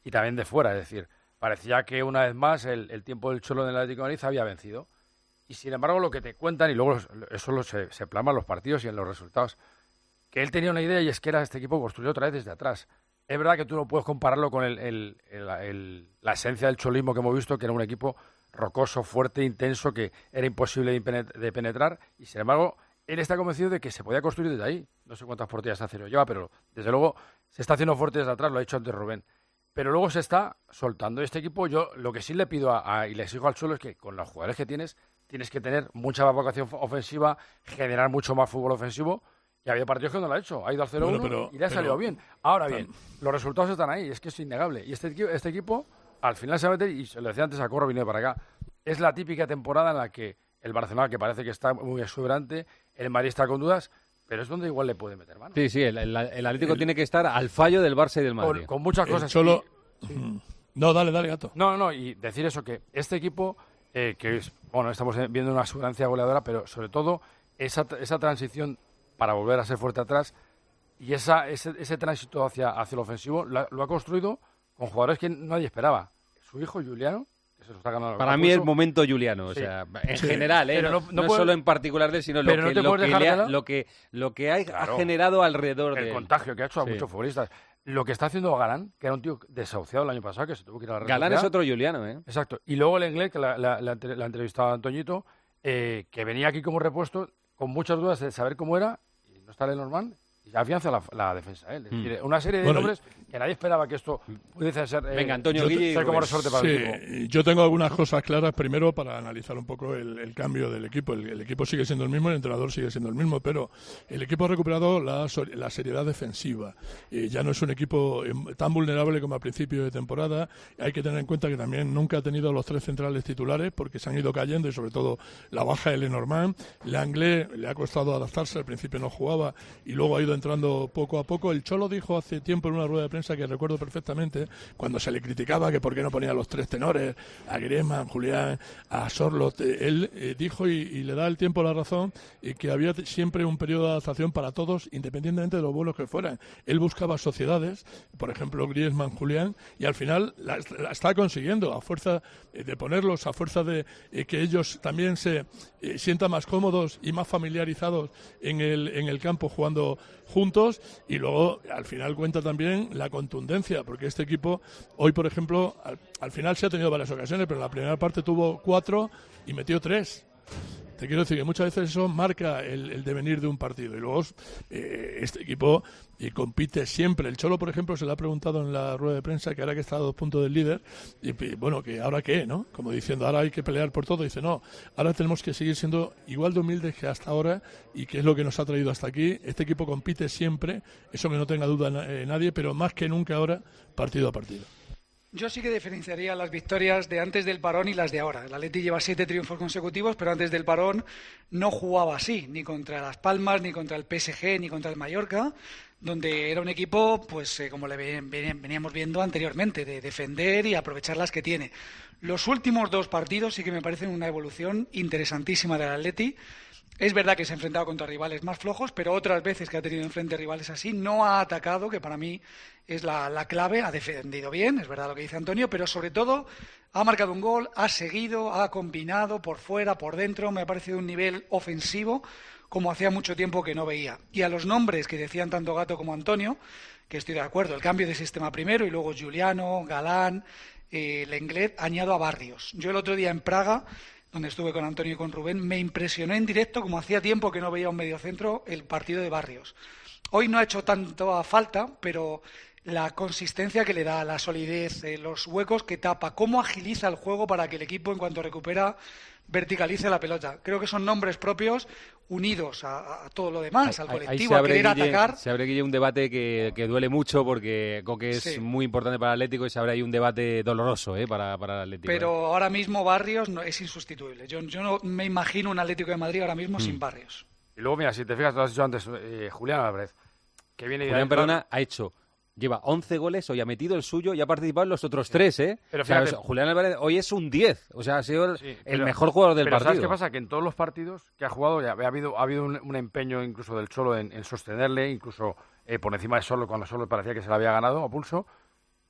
y también de fuera. Es decir, parecía que una vez más el, el tiempo del Cholo en el Atlético de Madrid había vencido. Y sin embargo, lo que te cuentan, y luego eso lo se, se plasma en los partidos y en los resultados, que él tenía una idea y es que era este equipo construido otra vez desde atrás. Es verdad que tú no puedes compararlo con el, el, el, el, la esencia del cholismo que hemos visto, que era un equipo rocoso, fuerte, intenso, que era imposible de penetrar, y sin embargo, él está convencido de que se podía construir desde ahí. No sé cuántas porterías hace lo lleva, pero desde luego se está haciendo fuerte desde atrás, lo ha dicho antes Rubén. Pero luego se está soltando este equipo. Yo lo que sí le pido a, a, y le exijo al Cholo es que con los jugadores que tienes, tienes que tener mucha más vocación ofensiva, generar mucho más fútbol ofensivo. Y había partidos que no lo ha hecho. Ha ido al cero uno bueno, y le ha salido pero, bien. Ahora bien, tan... los resultados están ahí, es que es innegable. Y este, este equipo, al final se va a meter, y se lo decía antes a Corro, vino para acá, es la típica temporada en la que el Barcelona, que parece que está muy exuberante, el Madrid está con dudas, pero es donde igual le puede meter mano. Sí, sí, el, el, el Atlético el... tiene que estar al fallo del Barça y del Madrid. Con, con muchas el cosas. Cholo... Y, sí. No, dale, dale, Gato. No, no, y decir eso, que este equipo, eh, que es, bueno, estamos viendo una exuberancia goleadora, pero sobre todo esa, esa transición para volver a ser fuerte atrás y esa, ese, ese tránsito hacia, hacia el ofensivo lo, lo ha construido con jugadores que nadie esperaba. Su hijo, Juliano, que se lo está ganando. Para mí es momento Juliano, o sí. sea, en sí. general, ¿eh? no, no, no, no puede... solo en particular de él, sino lo que, no lo, que ha, lo que lo que ha, claro. ha generado alrededor de él. El contagio que ha hecho a sí. muchos futbolistas. Lo que está haciendo Galán, que era un tío desahuciado el año pasado, que se tuvo que ir a la red Galán social. Es otro Juliano, ¿eh? Exacto. Y luego el inglés, que la, la, la, la ha entrevistado a Antoñito, eh, que venía aquí como repuesto, con muchas dudas de saber cómo era, y no está Lenormand, y afianza la, la defensa. ¿eh? Es mm. decir, una serie de bueno, nombres que nadie esperaba que esto pudiese ser, eh, Venga, Antonio Guille, ser como resorte para sí, el equipo. Yo tengo algunas cosas claras, primero para analizar un poco el, el cambio del equipo. El, el equipo sigue siendo el mismo, el entrenador sigue siendo el mismo, pero el equipo ha recuperado la, la seriedad defensiva. Eh, ya no es un equipo tan vulnerable como a principio de temporada. Hay que tener en cuenta que también nunca ha tenido los tres centrales titulares porque se han ido cayendo, y sobre todo la baja de Lenormand. Langlais le ha costado adaptarse, al principio no jugaba y luego ha ido entrando poco a poco. El Cholo dijo hace tiempo en una rueda de prensa, que recuerdo perfectamente, cuando se le criticaba que por qué no ponía los tres tenores, a Griezmann, Julián, a Sorloth, él eh, dijo, y, y le da el tiempo la razón, eh, que había siempre un periodo de adaptación para todos, independientemente de los vuelos que fueran. Él buscaba sociedades, por ejemplo Griezmann, Julián, y al final la, la está consiguiendo, a fuerza eh, de ponerlos, a fuerza de eh, que ellos también se eh, sientan más cómodos y más familiarizados en el, en el campo jugando juntos. Y luego al final cuenta también la contundencia, porque este equipo hoy, por ejemplo, al, al final se ha tenido varias ocasiones, pero en la primera parte tuvo cuatro y metió tres. Te quiero decir que muchas veces eso marca el, el devenir de un partido. Y luego eh, este equipo eh, compite siempre. El Cholo, por ejemplo, se le ha preguntado en la rueda de prensa que ahora que está a dos puntos del líder, y bueno, que ahora qué, ¿no? Como diciendo, ahora hay que pelear por todo. Dice, no, ahora tenemos que seguir siendo igual de humildes que hasta ahora, y que es lo que nos ha traído hasta aquí. Este equipo compite siempre, eso que no tenga duda eh, nadie, pero más que nunca ahora, partido a partido. Yo sí que diferenciaría las victorias de antes del parón y las de ahora. El Atleti lleva siete triunfos consecutivos, pero antes del parón no jugaba así, ni contra Las Palmas, ni contra el P S G, ni contra el Mallorca, donde era un equipo, pues eh, como le veníamos viendo anteriormente, de defender y aprovechar las que tiene. Los últimos dos partidos sí que me parecen una evolución interesantísima del Atleti. Es verdad que se ha enfrentado contra rivales más flojos, pero otras veces que ha tenido enfrente rivales así, no ha atacado, que para mí es la, la clave. Ha defendido bien, es verdad lo que dice Antonio, pero sobre todo ha marcado un gol, ha seguido, ha combinado por fuera, por dentro. Me ha parecido un nivel ofensivo como hacía mucho tiempo que no veía. Y a los nombres que decían tanto Gato como Antonio, que estoy de acuerdo, el cambio de sistema primero y luego Juliano, Galán, eh, Lenglet, añado a Barrios. Yo el otro día en Praga, donde estuve con Antonio y con Rubén, me impresionó en directo, como hacía tiempo que no veía un mediocentro, el partido de Barrios. Hoy no ha hecho tanto falta, pero la consistencia que le da, la solidez, eh, los huecos que tapa, cómo agiliza el juego para que el equipo, en cuanto recupera, verticalice la pelota. Creo que son nombres propios unidos a, a todo lo demás, al colectivo, a querer Guille, atacar. Se abre, Guille, un debate que, que duele mucho, porque creo que es sí. muy importante para el Atlético, y se abre ahí un debate doloroso eh, para, para el Atlético. Pero eh. ahora mismo Barrios no, es insustituible. Yo, yo no me imagino un Atlético de Madrid ahora mismo mm. sin Barrios. Y luego, mira, si te fijas, lo has dicho antes, eh, Julián Álvarez, que viene... Julián, perdona, ha hecho... Lleva once goles, hoy ha metido el suyo y ha participado en los otros tres, ¿eh? Pero fíjate, o sea, Julián Álvarez hoy es un diez, o sea, ha sido sí, el pero, mejor jugador del pero partido. ¿Sabes qué pasa? Que en todos los partidos que ha jugado ya ha habido, ha habido un, un empeño incluso del Cholo en, en sostenerle, incluso eh, por encima de Solo, cuando Solo parecía que se le había ganado a pulso,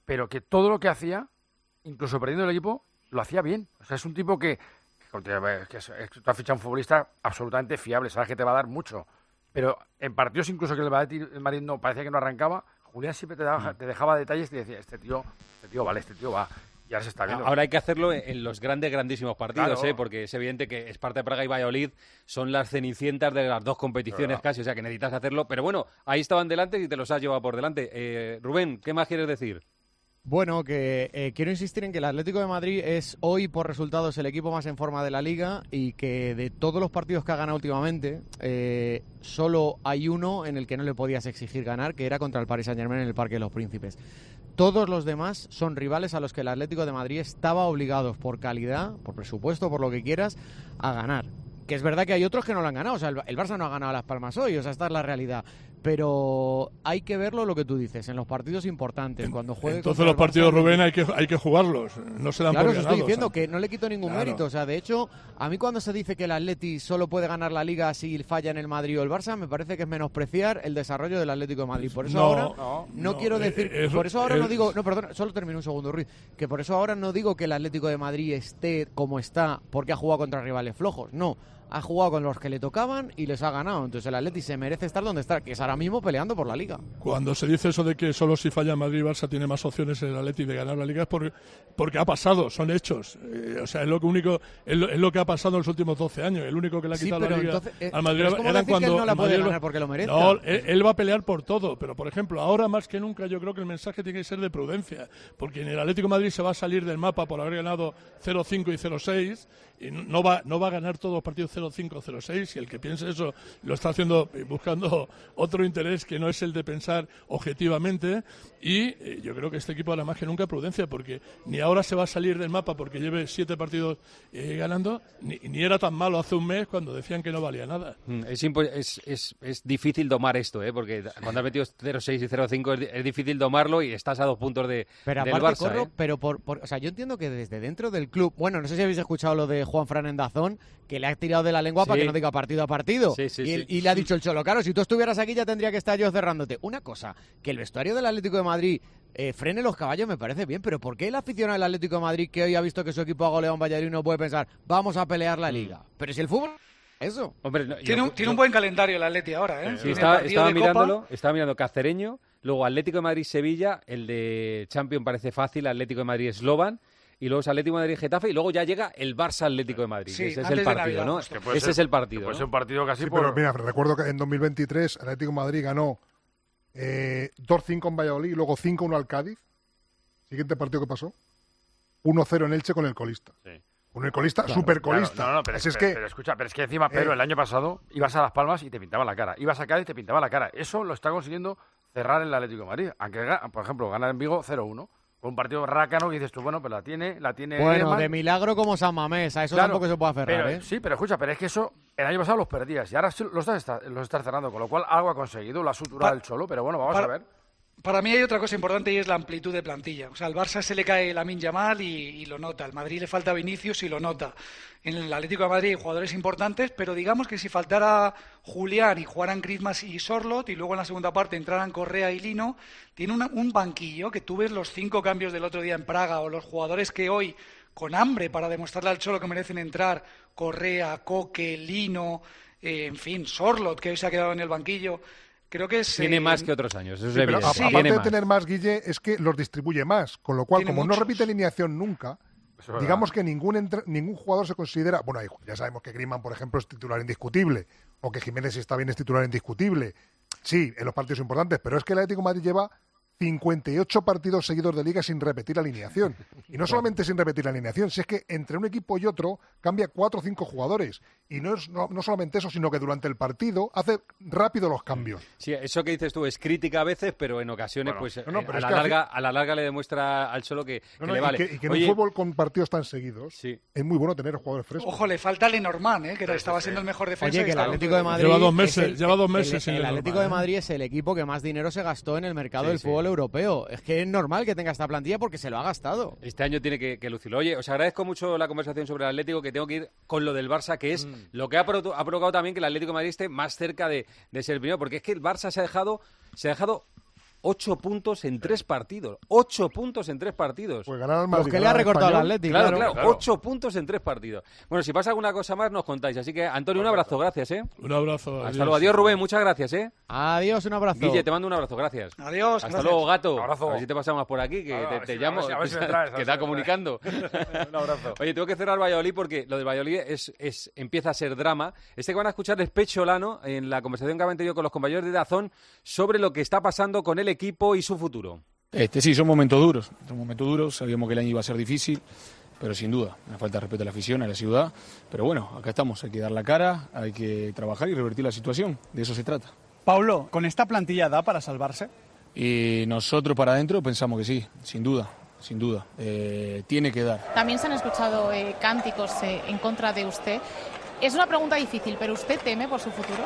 pero que todo lo que hacía, incluso perdiendo el equipo, lo hacía bien. O sea, es un tipo que, que, que es, es, tú has fichado un futbolista absolutamente fiable, sabes que te va a dar mucho. Pero en partidos incluso que el Madrid, el Madrid no parecía que no arrancaba, Julián siempre te dejaba, te dejaba detalles y te decía, este tío, este tío vale, este tío va. Y ahora se está viendo. Ahora hay que hacerlo en los grandes, grandísimos partidos, Claro. ¿eh? Porque es evidente que Esparta de Praga y Valladolid son las cenicientas de las dos competiciones Claro. casi, o sea que necesitas hacerlo. Pero bueno, ahí estaban delante y te los has llevado por delante. Eh, Rubén, ¿qué más quieres decir? Bueno, que eh, quiero insistir en que el Atlético de Madrid es hoy por resultados el equipo más en forma de la Liga y que de todos los partidos que ha ganado últimamente, eh, solo hay uno en el que no le podías exigir ganar, que era contra el Paris Saint-Germain en el Parque de los Príncipes. Todos los demás son rivales a los que el Atlético de Madrid estaba obligado por calidad, por presupuesto, por lo que quieras, a ganar. Que es verdad que hay otros que no lo han ganado, o sea, el, el Barça no ha ganado Las Palmas hoy, o sea, esta es la realidad. Pero hay que verlo lo que tú dices, en los partidos importantes, cuando juegue Entonces contra los el partidos, Barça, Rubén, hay que, hay que jugarlos, no se dan Claro, por os ganados. estoy diciendo o sea. que no le quito ningún Claro. mérito. O sea, de hecho, a mí cuando se dice que el Atleti solo puede ganar la Liga si falla en el Madrid o el Barça, me parece que es menospreciar el desarrollo del Atlético de Madrid. Por eso No, ahora no, no, no, quiero eh, decir, eh, por eso ahora eh, no digo, no, perdón, solo termino un segundo, Ruiz, que por eso ahora no digo que el Atlético de Madrid esté como está porque ha jugado contra rivales flojos. No. Ha jugado con los que le tocaban y les ha ganado. Entonces el Atleti se merece estar donde está, que es ahora mismo peleando por la Liga. Cuando se dice eso de que solo si falla Madrid y Barça tiene más opciones el Atleti de ganar la Liga es porque, porque ha pasado, son hechos. Eh, o sea, es lo que único es lo, es lo que ha pasado en los últimos doce años. El único que le ha Sí, quitado pero la Liga entonces, eh, al Madrid pero es como era decir que cuando él no la el puede Madrid ganar porque lo merezca. No, él, él va a pelear por todo, pero por ejemplo, ahora más que nunca yo creo que el mensaje tiene que ser de prudencia, porque en el Atlético de Madrid se va a salir del mapa por haber ganado cero cinco y cero seis y no va no va a ganar todos los partidos cero cinco o cero seis, y el que piense eso lo está haciendo buscando otro interés que no es el de pensar objetivamente. Y eh, yo creo que este equipo ahora más que nunca prudencia, porque ni ahora se va a salir del mapa porque lleve siete partidos eh, ganando, ni, ni era tan malo hace un mes cuando decían que no valía nada. Mm, Es, impo- es, es, es difícil domar esto, ¿eh? Porque cuando has metido cero seis y cero cinco es, di- es difícil domarlo y estás a dos puntos de, Pero del aparte, Barça. Corro, ¿eh? pero por, por- o sea, yo entiendo que desde dentro del club, bueno, no sé si habéis escuchado lo de Juan Fran en Dazón, que le ha tirado de la lengua Sí. para que no diga partido a partido. Sí, sí, y, sí. y le ha dicho el Cholo, claro, si tú estuvieras aquí ya tendría que estar yo cerrándote. Una cosa, que el vestuario del Atlético de Madrid eh, frene los caballos me parece bien, pero ¿por qué el aficionado del Atlético de Madrid, que hoy ha visto que su equipo ha goleado en Valladolid, no puede pensar, vamos a pelear la Liga? Pero si el fútbol... Eso. Hombre, no, Tiene, yo- un, tiene yo- un buen calendario el Atleti ahora, ¿eh? Sí, Tiene estaba, partido estaba de Copa. mirándolo, estaba mirando Cacereño, luego Atlético de Madrid-Sevilla, el de Champions parece fácil, Atlético de Madrid-Slovan, y luego es Atlético de Madrid-Getafe, y luego ya llega el Barça-Atlético de Madrid. Sí, Ese es antes el de partido, Navidad, ¿no? justo. Que puede Ese ser- es el partido, que puede ¿no? ser un partido casi Sí, por... pero mira, recuerdo que en dos mil veintitrés el Atlético de Madrid ganó eh, dos cinco en Valladolid y luego cinco uno al Cádiz. Siguiente partido que pasó, uno cero en Elche con el colista. Con el colista, Claro, super colista. claro, no, no, pero, Así es, es pero, que, pero escucha, pero es que encima, Pedro, eh, el año pasado ibas a Las Palmas y te pintaban la cara. Ibas a Cádiz y te pintaban la cara. Eso lo está consiguiendo cerrar el Atlético de Madrid. Aunque, ga- por ejemplo, gana en Vigo cero uno. Con un partido rácano que dices tú, bueno, pero la tiene, la tiene Bueno, Griezmann. de milagro como San Mamés, a eso Claro, tampoco se puede aferrar, pero- ¿eh? Sí, pero escucha, pero es que eso el año pasado los perdías y ahora sí los estás, los estás cerrando, con lo cual algo ha conseguido, lo ha suturado Pa- el Cholo, pero bueno, vamos para- a ver. Para mí hay otra cosa importante y es la amplitud de plantilla. O sea, al Barça se le cae Lamine Yamal y, y lo nota. Al Madrid le falta Vinicius y lo nota. En el Atlético de Madrid hay jugadores importantes, pero digamos que si faltara Julián y jugaran Griezmann y Sorloth y luego en la segunda parte entraran Correa y Lino, tiene una- un banquillo que tú ves los cinco cambios del otro día en Praga o los jugadores que hoy, con hambre para demostrarle al Cholo que merecen entrar, Correa, Coque, Lino, eh, en fin, Sorloth, que hoy se ha quedado en el banquillo. Creo que es, Tiene eh, más que otros años, eso es sí, pero evidente. a- Tiene aparte de más. tener más, Guille, es que los distribuye más. Con lo cual, Tiene como no muchos. repite alineación nunca, Eso es digamos verdad. que ningún entre- ningún jugador se considera... Bueno, hay- ya sabemos que Griezmann, por ejemplo, es titular indiscutible, o que Jiménez, si está bien, es titular indiscutible. Sí, en los partidos importantes, pero es que el Atlético de Madrid lleva cincuenta y ocho partidos seguidos de Liga sin repetir alineación. Y no solamente sin repetir alineación, si es que entre un equipo y otro cambia cuatro o cinco jugadores. Y no, es, no, no solamente eso, sino que durante el partido hace rápido los cambios. Sí, eso que dices tú es crítica a veces, pero en ocasiones, Bueno, pues no, no, eh, pero a, es la que larga, hace- a la larga le demuestra al Cholo que, No, que no, le y vale. que, y que en Oye, un fútbol con partidos tan seguidos es muy bueno tener jugadores frescos. Ojo, le falta Lenormand, ¿eh? que estaba siendo el mejor defensa. Oye, y que el está- Atlético de Madrid... Lleva dos es meses, el- lleva dos el- meses El, sin el el Atlético normal, de ¿eh? Madrid es el equipo que más dinero se gastó en el mercado Sí, del sí. fútbol europeo. Es que es normal que tenga esta plantilla porque se lo ha gastado. Este año tiene que, que lucirlo. Oye, os agradezco mucho la conversación sobre el Atlético, que tengo que ir con lo del Barça, que es Mm. lo que ha, provo- ha provocado también que el Atlético de Madrid esté más cerca de, de ser el primero, porque es que el Barça se ha dejado, se ha dejado Ocho puntos en tres partidos. Ocho puntos en tres partidos. Pues ganar al Madrid. Los que le ha recortado el Atleti, claro, claro. claro, claro. Ocho puntos en tres partidos. Bueno, si pasa alguna cosa más, nos contáis. Así que, Antonio, un abrazo. Gracias, ¿eh? Un abrazo. Hasta luego. Adiós, Rubén. Muchas gracias, ¿eh? Adiós, un abrazo. Guille, te mando un abrazo. Gracias. Adiós. Hasta gracias. luego, gato. Un abrazo. A ver si te pasamos por aquí, que Ah, te, a ver te si- llamo. a ver si- a ver si me traes, a ver que si está me comunicando. Un abrazo. Oye, tengo que cerrar Valladolid porque lo del Valladolid es, es, empieza a ser drama. Este que van a escuchar es Pecholano en la conversación que han tenido con los compañeros de Dazón sobre lo que está pasando con el equipo y su futuro. Este sí, son momentos duros, son momentos duros, sabíamos que el año iba a ser difícil, pero sin duda, una falta de respeto a la afición, a la ciudad, pero bueno, acá estamos, hay que dar la cara, hay que trabajar y revertir la situación, de eso se trata. Paulo, ¿con esta plantilla da para salvarse? Y nosotros para adentro pensamos que sí, sin duda, sin duda, eh, tiene que dar. También se han escuchado eh, cánticos eh, en contra de usted. Es una pregunta difícil, pero ¿usted teme por su futuro?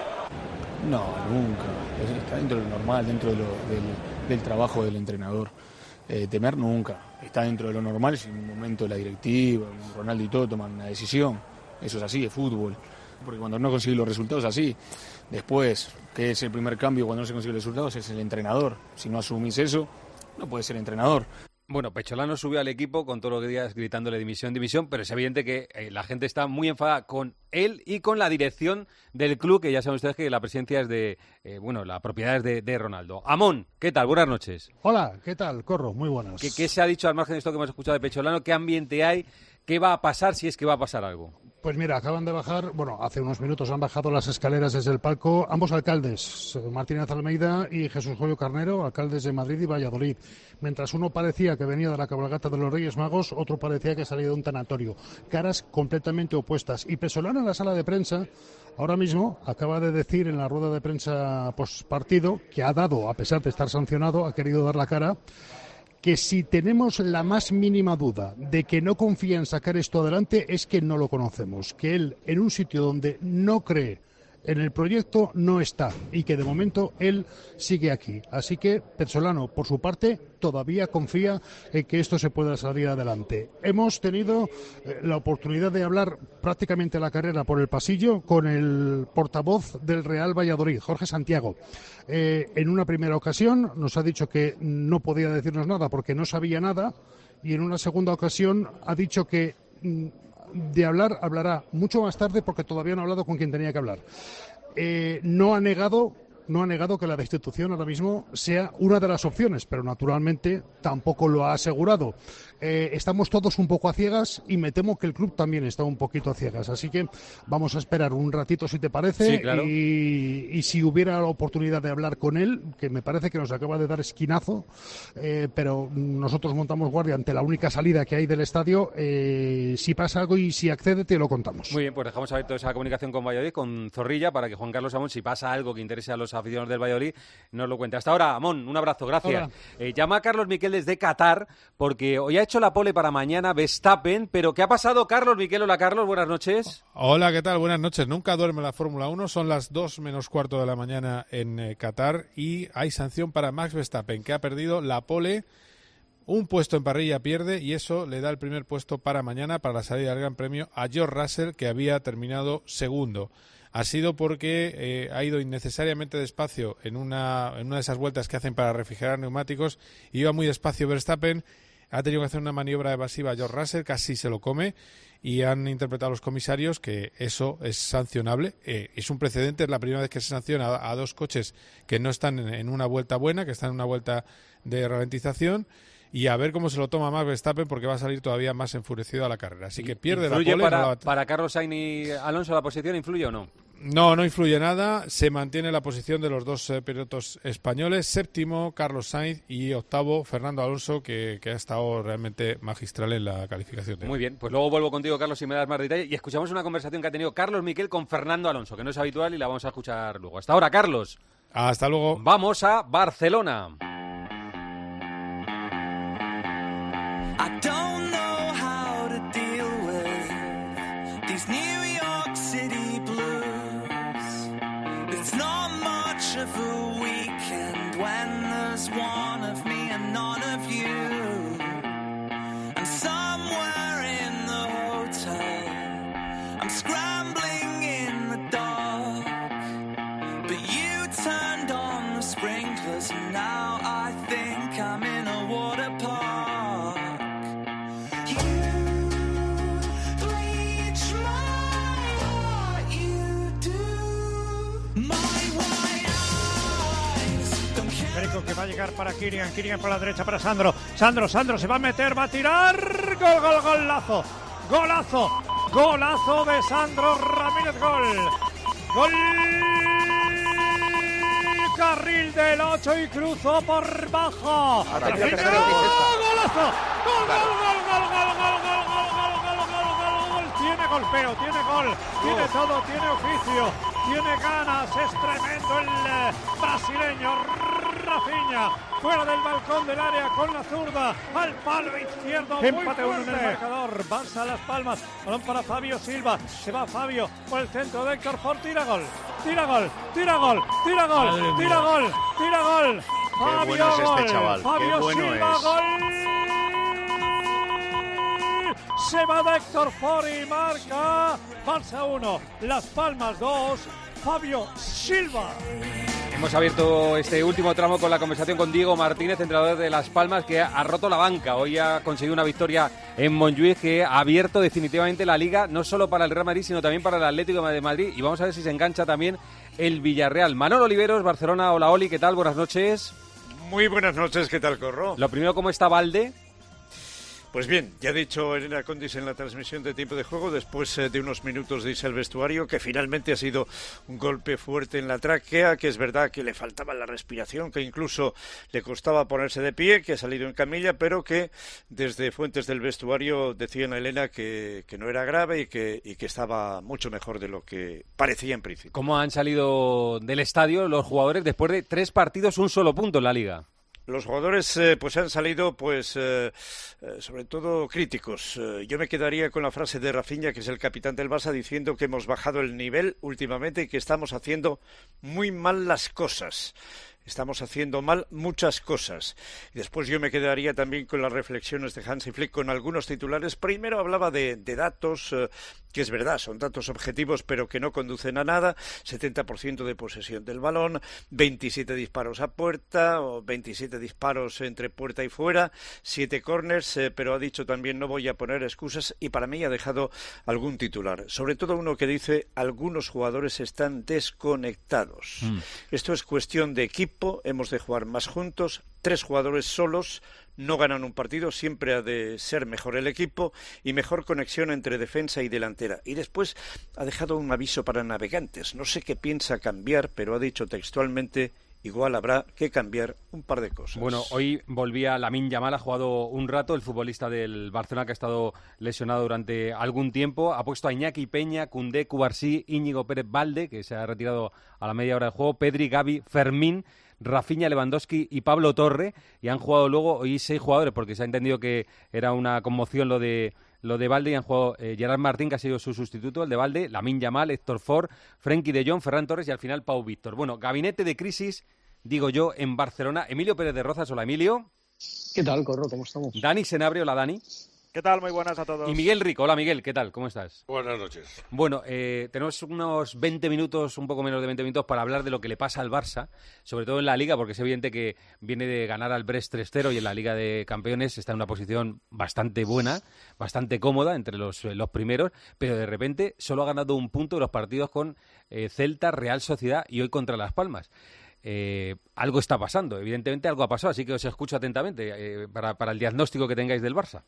No, nunca, está dentro de lo normal, dentro de lo, del, del trabajo del entrenador. Eh, temer nunca, está dentro de lo normal, si en un momento la directiva, Ronaldo y todo toman una decisión, eso es así, es fútbol, porque cuando no consigue los resultados así, después, que es el primer cambio cuando no se consigue los resultados, es el entrenador, si no asumís eso, no puedes ser entrenador. Bueno, Pecholano subió al equipo con todos los días gritándole dimisión, dimisión, pero es evidente que eh, la gente está muy enfadada con él y con la dirección del club, que ya saben ustedes que la presidencia es de, eh, bueno, la propiedad es de, de Ronaldo. Amón, ¿qué tal? Buenas noches. Hola, ¿qué tal? Corro, muy buenas. ¿Qué, ¿Qué se ha dicho al margen de esto que hemos escuchado de Pecholano? ¿Qué ambiente hay? ¿Qué va a pasar si es que va a pasar algo? Pues mira, acaban de bajar, bueno, hace unos minutos han bajado las escaleras desde el palco ambos alcaldes, Martínez Almeida y Jesús Joyo Carnero, alcaldes de Madrid y Valladolid. Mientras uno parecía que venía de la cabalgata de los Reyes Magos, otro parecía que salía de un tanatorio. Caras completamente opuestas. Y Pecholano en la sala de prensa, ahora mismo, acaba de decir en la rueda de prensa postpartido que ha dado, a pesar de estar sancionado, ha querido dar la cara, que si tenemos la más mínima duda de que no confía en sacar esto adelante es que no lo conocemos, que él en un sitio donde no cree en el proyecto no está y que de momento él sigue aquí. Así que Pecholano, por su parte, todavía confía en que esto se pueda salir adelante. Hemos tenido eh, la oportunidad de hablar prácticamente la carrera por el pasillo con el portavoz del Real Valladolid, Jorge Santiago. Eh, en una primera ocasión nos ha dicho que no podía decirnos nada porque no sabía nada y en una segunda ocasión ha dicho que mm, de hablar hablará mucho más tarde porque todavía no ha hablado con quien tenía que hablar. Eh, no ha negado no ha negado que la destitución ahora mismo sea una de las opciones, pero naturalmente tampoco lo ha asegurado. Eh, estamos todos un poco a ciegas y me temo que el club también está un poquito a ciegas, así que vamos a esperar un ratito si te parece. Sí, claro. y, y si hubiera la oportunidad de hablar con él, que me parece que nos acaba de dar esquinazo, eh, pero nosotros montamos guardia ante la única salida que hay del estadio, eh, si pasa algo y si accede te lo contamos. Muy bien, pues dejamos abierta esa comunicación con Valladolid, con Zorrilla, para que Juan Carlos Amón, si pasa algo que interese a los aficionados del Valladolid, nos lo cuente. Hasta ahora, Amón, un abrazo, gracias. Eh, llama a Carlos Miquel desde Qatar, porque hoy ha hecho la pole para mañana Verstappen, pero ¿qué ha pasado, Carlos Miquel? Hola, Carlos, buenas noches. Hola, ¿qué tal? Buenas noches. Nunca duerme la Fórmula uno, son las dos menos cuarto de la mañana en eh, Qatar y hay sanción para Max Verstappen, que ha perdido la pole. Un puesto en parrilla pierde y eso le da el primer puesto para mañana, para la salida del Gran Premio, a George Russell, que había terminado segundo. Ha sido porque eh, ha ido innecesariamente despacio en una, en una de esas vueltas que hacen para refrigerar neumáticos. Iba muy despacio Verstappen, ha tenido que hacer una maniobra evasiva a George Russell, casi se lo come, y han interpretado los comisarios que eso es sancionable. Eh, es un precedente, es la primera vez que se sanciona a, a dos coches que no están en, en una vuelta buena, que están en una vuelta de ralentización. Y a ver cómo se lo toma Max Verstappen, porque va a salir todavía más enfurecido a la carrera. Así que pierde la pole. ¿Influye para, no la... para Carlos Sainz y Alonso la posición? ¿Influye o no? No, no influye nada. Se mantiene la posición de los dos eh, pilotos españoles. Séptimo, Carlos Sainz, y octavo, Fernando Alonso, que, que ha estado realmente magistral en la calificación. De Muy bien, pues luego vuelvo contigo, Carlos, si me das más detalles. Y escuchamos una conversación que ha tenido Carlos Miquel con Fernando Alonso, que no es habitual y la vamos a escuchar luego. Hasta ahora, Carlos. Hasta luego. Vamos a Barcelona. I don't know how to deal with these New York City blues. It's not much of a weekend when there's one of me and none of you. And somewhere in the hotel, I'm scrambling in the dark. But you turned on the sprinklers and now now I think I'm in a water park. You bleach my heart, you do. My white eyes don't care. Perico que va a llegar para Kirian, Kirian por la derecha para Sandro. Sandro, Sandro se va a meter, va a tirar. Gol, gol, golazo. Golazo. Golazo de Sandro Ramírez, gol. Gol. Carril del ocho y cruzó por bajo. Atención, ¡Golazo! Gol, gol, gol, gol, gol, gol, gol, gol, gol, gol, gol, gol, gol. Tiene golpeo, tiene gol, tiene todo, tiene oficio, tiene ganas. Es tremendo el eh, brasileño Rafinha. Fuera del balcón del área con la zurda al palo izquierdo. Empate uno en el marcador. Barça a Las Palmas. Balón para Fabio Silva. Se va Fabio por el centro de Héctor Ford. Tira gol. Tira gol. Tira gol. Tira gol. Madre Tira mía. gol. Tira gol. Fabio, bueno es este gol. chaval, qué Fabio bueno Silva, es. gol. Se va de Héctor Ford y marca. Barça uno. Las Palmas dos. Fabio Silva. Hemos abierto este último tramo con la conversación con Diego Martínez, entrenador de Las Palmas, que ha roto la banca. Hoy ha conseguido una victoria en Montjuïc que ha abierto definitivamente la Liga, no solo para el Real Madrid, sino también para el Atlético de Madrid. Y vamos a ver si se engancha también el Villarreal. Manolo Oliveros, Barcelona. Hola, Oli, ¿qué tal? Buenas noches. Muy buenas noches, ¿qué tal, Corro? Lo primero, ¿cómo está Valde? Pues bien, ya ha dicho Elena Condis en la transmisión de tiempo de juego, después eh, de unos minutos de irse al vestuario, que finalmente ha sido un golpe fuerte en la tráquea, que es verdad que le faltaba la respiración, que incluso le costaba ponerse de pie, que ha salido en camilla, pero que desde fuentes del vestuario decían a Elena que, que no era grave y que, y que estaba mucho mejor de lo que parecía en principio. ¿Cómo han salido del estadio los jugadores después de tres partidos, un solo punto en la Liga? Los jugadores eh, pues han salido pues eh, eh, sobre todo críticos. Eh, yo me quedaría con la frase de Rafinha, que es el capitán del Barça, diciendo que hemos bajado el nivel últimamente y que estamos haciendo muy mal las cosas. Estamos haciendo mal muchas cosas. Y después yo me quedaría también con las reflexiones de Hansi Flick con algunos titulares. Primero hablaba de, de datos, eh, que es verdad, son datos objetivos, pero que no conducen a nada. setenta por ciento de posesión del balón, veintisiete disparos a puerta, o veintisiete disparos entre puerta y fuera, siete córners, eh, pero ha dicho también no voy a poner excusas, y para mí ha dejado algún titular. Sobre todo uno que dice, algunos jugadores están desconectados. Mm. Esto es cuestión de equipo. Hemos de jugar más juntos, tres jugadores solos no ganan un partido, siempre ha de ser mejor el equipo y mejor conexión entre defensa y delantera. Y después ha dejado un aviso para navegantes, no sé qué piensa cambiar, pero ha dicho textualmente, igual habrá que cambiar un par de cosas. Bueno, hoy volvía Lamine Yamal, ha jugado un rato, el futbolista del Barcelona que ha estado lesionado durante algún tiempo, ha puesto a Iñaki Peña, Koundé, Cubarsí, Íñigo Pérez Valde, que se ha retirado a la media hora del juego, Pedri, Gavi, Fermín, Rafinha, Lewandowski y Pablo Torre, y han jugado luego hoy seis jugadores, porque se ha entendido que era una conmoción lo de lo de Valde, y han jugado eh, Gerard Martín, que ha sido su sustituto, el de Valde, Lamine Yamal, Héctor Ford, Frenkie de Jong, Ferran Torres y al final Pau Víctor. Bueno, gabinete de crisis, digo yo, en Barcelona. Emilio Pérez de Rozas, hola Emilio. ¿Qué tal, Corro? ¿Cómo estamos? Dani Senabrio, hola Dani. ¿Qué tal? Muy buenas a todos. Y Miguel Rico, hola Miguel, ¿qué tal? ¿Cómo estás? Buenas noches. Bueno, eh, tenemos unos veinte minutos, un poco menos de veinte minutos para hablar de lo que le pasa al Barça, sobre todo en la Liga, porque es evidente que viene de ganar al Brest tres cero y en la Liga de Campeones está en una posición bastante buena, bastante cómoda entre los, los primeros, pero de repente solo ha ganado un punto de los partidos con eh, Celta, Real Sociedad y hoy contra Las Palmas. Eh, algo está pasando, evidentemente algo ha pasado, así que os escucho atentamente eh, para, para el diagnóstico que tengáis del Barça.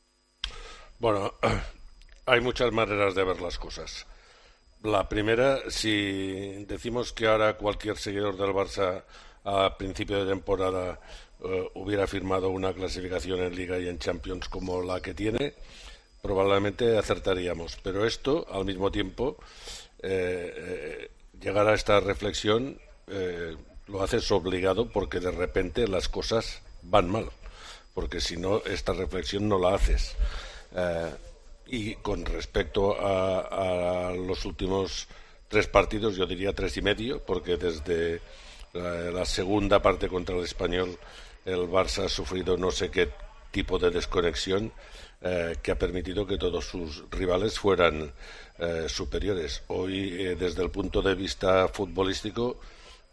Bueno, hay muchas maneras de ver las cosas. La primera, si decimos que ahora cualquier seguidor del Barça a principio de temporada uh, hubiera firmado una clasificación en Liga y en Champions como la que tiene, probablemente acertaríamos. Pero esto, al mismo tiempo, eh, eh, llegar a esta reflexión eh, lo haces obligado porque de repente las cosas van mal. Porque si no, esta reflexión no la haces. Uh, y con respecto a, a los últimos tres partidos, yo diría tres y medio, porque desde la, la segunda parte contra el Español el Barça ha sufrido no sé qué tipo de desconexión uh, que ha permitido que todos sus rivales fueran uh, superiores. Hoy, eh, desde el punto de vista futbolístico,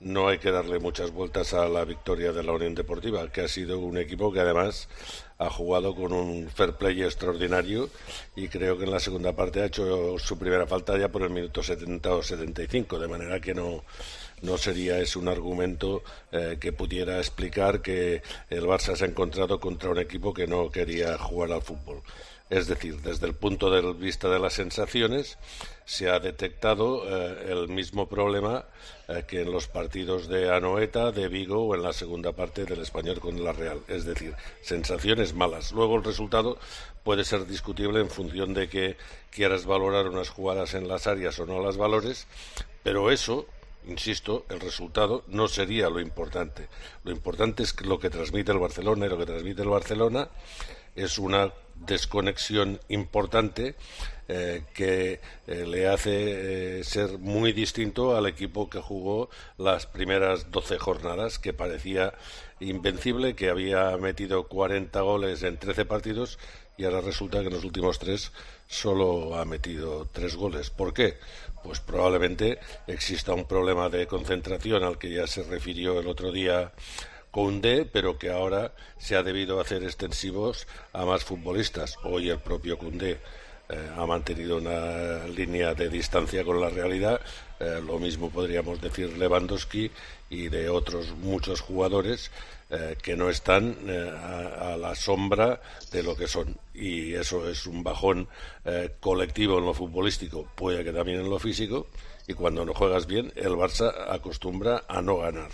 no hay que darle muchas vueltas a la victoria de la Unión Deportiva, que ha sido un equipo que además ha jugado con un fair play extraordinario, y creo que en la segunda parte ha hecho su primera falta ya por el minuto setenta o setenta y cinco, de manera que no, no sería ese un argumento eh, que pudiera explicar que el Barça se ha encontrado contra un equipo que no quería jugar al fútbol. Es decir, desde el punto de vista de las sensaciones, se ha detectado eh, el mismo problema eh, que en los partidos de Anoeta, de Vigo o en la segunda parte del Español con la Real. Es decir, sensaciones malas. Luego el resultado puede ser discutible en función de que quieras valorar unas jugadas en las áreas o no las valores, pero eso, insisto, el resultado no sería lo importante. Lo importante es lo que transmite el Barcelona, y lo que transmite el Barcelona es una desconexión importante eh, que eh, le hace eh, ser muy distinto al equipo que jugó las primeras doce jornadas, que parecía invencible, que había metido cuarenta goles en trece partidos, y ahora resulta que en los últimos tres solo ha metido tres goles. ¿Por qué? Pues probablemente exista un problema de concentración al que ya se refirió el otro día Koundé, pero que ahora se ha debido hacer extensivos a más futbolistas. Hoy el propio Koundé eh, ha mantenido una línea de distancia con la realidad. Eh, lo mismo podríamos decir Lewandowski y de otros muchos jugadores eh, que no están eh, a, a la sombra de lo que son. Y eso es un bajón eh, colectivo en lo futbolístico, puede que también en lo físico, y cuando no juegas bien, el Barça acostumbra a no ganar.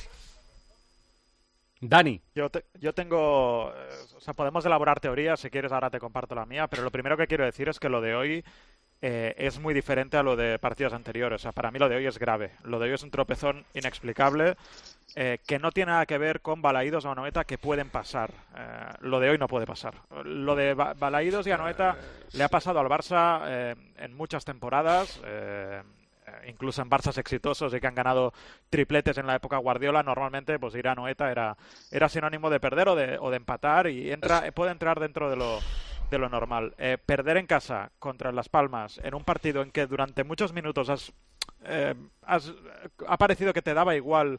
Dani. Yo, te, yo tengo... Eh, o sea, podemos elaborar teorías, si quieres ahora te comparto la mía, pero lo primero que quiero decir es que lo de hoy eh, es muy diferente a lo de partidos anteriores. O sea, para mí lo de hoy es grave. Lo de hoy es un tropezón inexplicable eh, que no tiene nada que ver con Balaídos o Anoeta, que pueden pasar. Eh, lo de hoy no puede pasar. Lo de ba Balaídos y Anoeta le ha pasado al Barça eh, en muchas temporadas, eh, incluso en Barças exitosos y que han ganado tripletes en la época Guardiola. Normalmente pues ir a Anoeta era, era sinónimo de perder o de, o de empatar, y entra, puede entrar dentro de lo, de lo normal. Eh, perder en casa contra Las Palmas en un partido en que durante muchos minutos has, eh, has ha parecido que te daba igual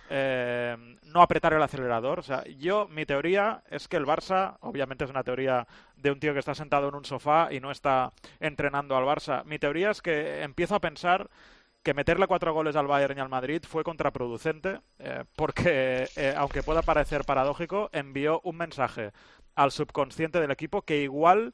eh, no apretar el acelerador. O sea, yo, mi teoría es que el Barça, obviamente es una teoría de un tío que está sentado en un sofá y no está entrenando al Barça. Mi teoría es que empiezo a pensar que meterle cuatro goles al Bayern y al Madrid fue contraproducente, eh, porque, eh, aunque pueda parecer paradójico, envió un mensaje al subconsciente del equipo que igual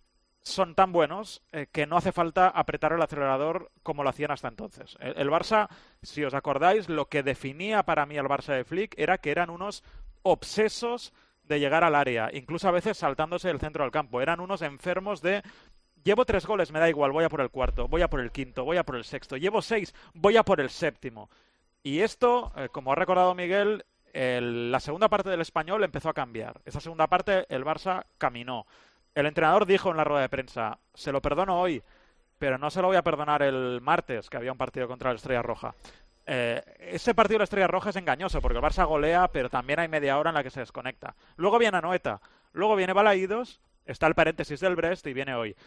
son tan buenos eh, que no hace falta apretar el acelerador como lo hacían hasta entonces. El, el Barça, si os acordáis, lo que definía para mí al Barça de Flick era que eran unos obsesos de llegar al área, incluso a veces saltándose del centro del campo. Eran unos enfermos de: llevo tres goles, me da igual, voy a por el cuarto, voy a por el quinto, voy a por el sexto, llevo seis, voy a por el séptimo. Y esto, eh, como ha recordado Miguel, el, la segunda parte del Español empezó a cambiar. Esa segunda parte el Barça caminó. El entrenador dijo en la rueda de prensa: se lo perdono hoy, pero no se lo voy a perdonar el martes, que había un partido contra la Estrella Roja. Eh, ese partido de la Estrella Roja es engañoso, porque el Barça golea, pero también hay media hora en la que se desconecta. Luego viene Anoeta, luego viene Balaídos, está el paréntesis del Brest y viene hoy.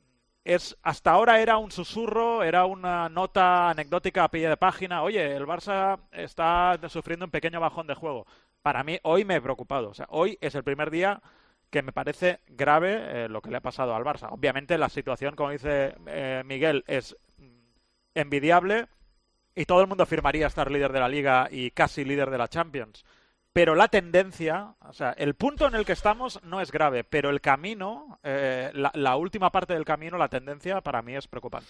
Es, hasta ahora era un susurro, era una nota anecdótica a pie de página. Oye, el Barça está sufriendo un pequeño bajón de juego. Para mí, hoy me he preocupado. O sea, hoy es el primer día que me parece grave eh, lo que le ha pasado al Barça. Obviamente la situación, como dice eh, Miguel, es envidiable y todo el mundo firmaría estar líder de la Liga y casi líder de la Champions. Pero la tendencia, o sea, el punto en el que estamos no es grave, pero el camino, eh, la, la última parte del camino, la tendencia para mí es preocupante.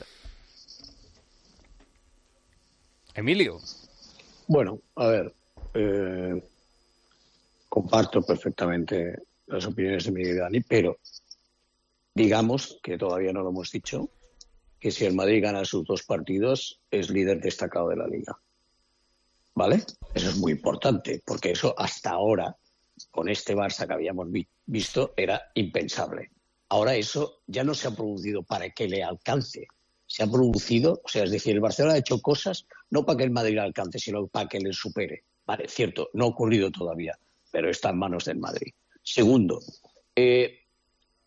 Emilio. Bueno, a ver, eh, comparto perfectamente las opiniones de Miguel y Dani, pero digamos que todavía no lo hemos dicho, que si el Madrid gana sus dos partidos es líder destacado de la Liga. ¿Vale? Eso es muy importante, porque eso hasta ahora, con este Barça que habíamos vi visto, era impensable. Ahora eso ya no se ha producido para que le alcance, se ha producido, o sea, es decir, el Barcelona ha hecho cosas no para que el Madrid le alcance, sino para que le supere. Vale, cierto, no ha ocurrido todavía, pero está en manos del Madrid. Segundo, eh,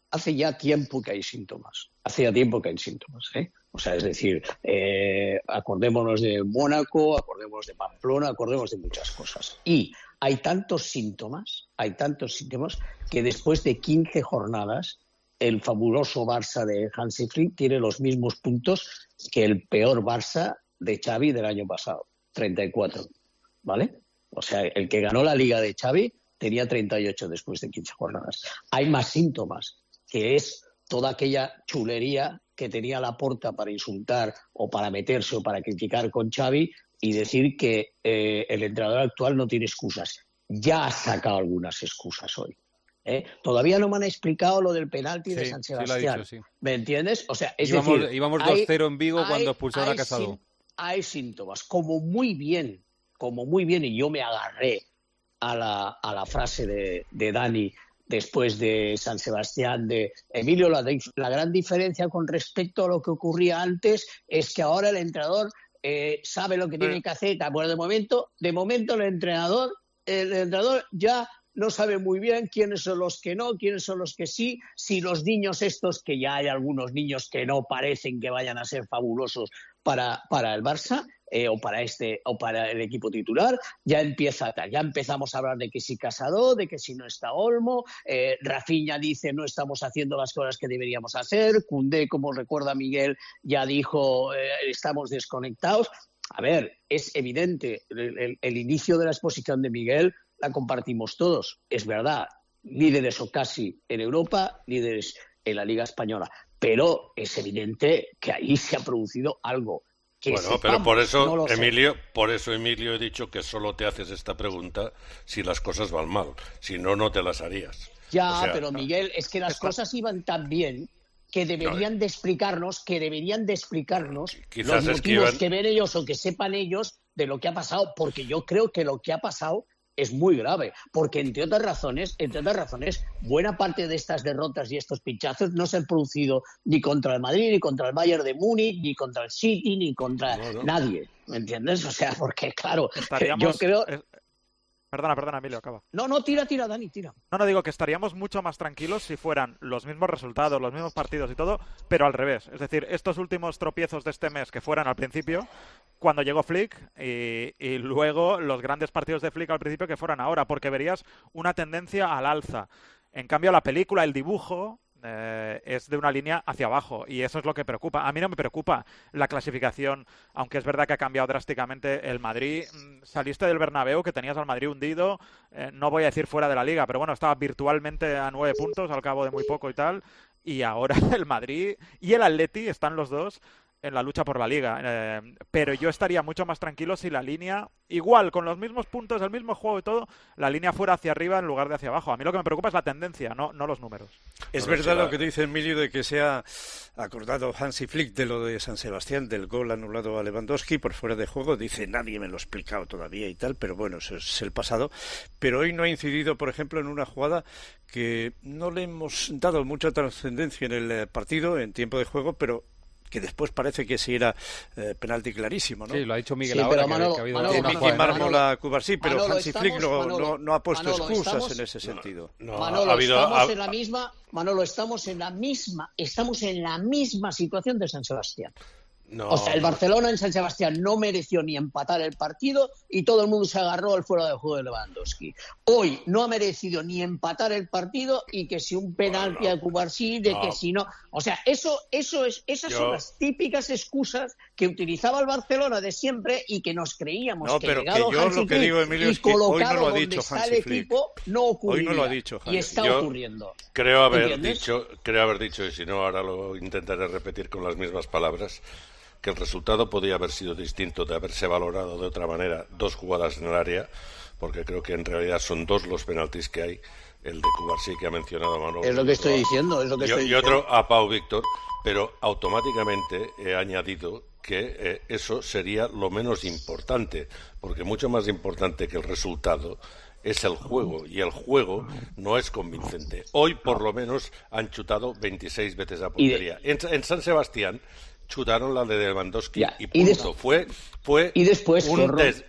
hace ya tiempo que hay síntomas. Hace ya tiempo que hay síntomas, ¿eh? O sea, es decir, eh, acordémonos de Mónaco, acordémonos de Pamplona, acordémonos de muchas cosas. Y hay tantos síntomas, hay tantos síntomas, que después de quince jornadas, el fabuloso Barça de Hansi Flick tiene los mismos puntos que el peor Barça de Xavi del año pasado, treinta y cuatro, ¿vale? O sea, el que ganó la Liga de Xavi tenía treinta y ocho después de quince jornadas. Hay más síntomas, que es toda aquella chulería que tenía Laporta para insultar o para meterse o para criticar con Xavi y decir que eh, el entrenador actual no tiene excusas. Ya ha sacado algunas excusas hoy. ¿eh? Todavía no me han explicado lo del penalti sí, de San Sebastián. Sí lo ha dicho, sí. ¿Me entiendes? O sea, es íbamos, decir, íbamos dos cero en Vigo hay, cuando expulsaron a Casado. Sim- hay síntomas, como muy bien, como muy bien, y yo me agarré a la, a la frase de, de Dani después de San Sebastián, de Emilio, la, la gran diferencia con respecto a lo que ocurría antes es que ahora el entrenador eh, sabe lo que tiene que hacer. Bueno, de momento, de momento el entrenador, el entrenador ya no sabe muy bien quiénes son los que no, quiénes son los que sí, si los niños estos, que ya hay algunos niños que no parecen que vayan a ser fabulosos para, para el Barça, Eh, o para este o para el equipo titular, ya empieza ya empezamos a hablar de que si Casado, de que si no está Olmo, eh, Rafinha dice no estamos haciendo las cosas que deberíamos hacer, Koundé, como recuerda Miguel, ya dijo eh, estamos desconectados. A ver, es evidente, el, el, el inicio de la exposición de Miguel la compartimos todos, es verdad, líderes o casi en Europa, líderes en la Liga Española, pero es evidente que ahí se ha producido algo. Que bueno, sepamos, pero por eso, no Emilio, por eso, Emilio, he dicho que solo te haces esta pregunta si las cosas van mal. Si no, no te las harías. Ya, o sea, pero Miguel, es que las está... cosas iban tan bien que deberían no, de explicarnos, que deberían de explicarnos los motivos que, iban... que ven ellos o que sepan ellos de lo que ha pasado, porque yo creo que lo que ha pasado es muy grave, porque entre otras razones, entre otras razones, buena parte de estas derrotas y estos pinchazos no se han producido ni contra el Madrid, ni contra el Bayern de Múnich, ni contra el City, ni contra no, no. nadie, ¿me entiendes? O sea, porque claro, Estaríamos... yo creo... Perdona, perdona, Emilio, acaba. No, no, tira, tira, Dani, tira. No, no, digo que estaríamos mucho más tranquilos si fueran los mismos resultados, los mismos partidos y todo, pero al revés. Es decir, estos últimos tropiezos de este mes que fueran al principio, cuando llegó Flick, y, y luego los grandes partidos de Flick al principio que fueran ahora, porque verías una tendencia al alza. En cambio, la película, el dibujo... Eh, es de una línea hacia abajo y eso es lo que preocupa. A mí no me preocupa la clasificación, aunque es verdad que ha cambiado drásticamente el Madrid. Saliste del Bernabéu, que tenías al Madrid hundido, eh, no voy a decir fuera de la Liga, pero bueno, estaba virtualmente a nueve puntos al cabo de muy poco y tal, y ahora el Madrid y el Atleti están los dos en la lucha por la Liga, eh, pero yo estaría mucho más tranquilo si la línea, igual, con los mismos puntos, el mismo juego y todo, la línea fuera hacia arriba en lugar de hacia abajo. A mí lo que me preocupa es la tendencia, no, no los números. Es no, verdad lo que dice Emilio de que se ha acordado Hansi Flick de lo de San Sebastián, del gol anulado a Lewandowski por fuera de juego. Dice, nadie me lo ha explicado todavía y tal, pero bueno, eso es el pasado. Pero hoy no ha incidido, por ejemplo, en una jugada que no le hemos dado mucha trascendencia en el partido, en tiempo de juego, pero que después parece que sí era eh, penalti clarísimo, ¿no? Sí, lo ha dicho Miguel sí, ahora, que, Manolo, que ha habido... Manolo, una Miki Mármola, Cubar, sí, pero Manolo, Hansi Flick no, Manolo, no, no ha puesto Manolo, excusas estamos, en ese sentido. No, no, Manolo, ha habido, estamos ha, en la misma, Manolo, estamos en la misma, estamos en la misma situación de San Sebastián. No, o sea, el Barcelona en San Sebastián no mereció ni empatar el partido y todo el mundo se agarró al fuera de juego de Lewandowski. Hoy no ha merecido ni empatar el partido y que si un penalti no, no. a Cubarsí, de no. que si no... O sea, eso, eso es, esas Yo... son las típicas excusas que utilizaba el Barcelona de siempre y que nos creíamos no, que pero llegado que yo Hansi lo que digo, Emilio, y es que hoy no lo ha donde dicho está Hansi el Flick. equipo, no ocurriría. Hoy no lo ha dicho Hansi. Y está Yo ocurriendo. Creo haber ¿Entiendes? dicho, creo haber dicho, y si no ahora lo intentaré repetir con las mismas palabras, que el resultado podía haber sido distinto, de haberse valorado de otra manera dos jugadas en el área, porque creo que en realidad son dos los penaltis que hay, el de Cubarsí que ha mencionado Manolo. Es lo que estoy diciendo, es lo que y, estoy y diciendo. otro a Pau Víctor, pero automáticamente he añadido que eh, eso sería lo menos importante, porque mucho más importante que el resultado es el juego, y el juego no es convincente. Hoy, por lo menos, han chutado veintiséis veces a portería. En, en San Sebastián chutaron la de Lewandowski ya, y punto. Y des... fue, fue y después un, des...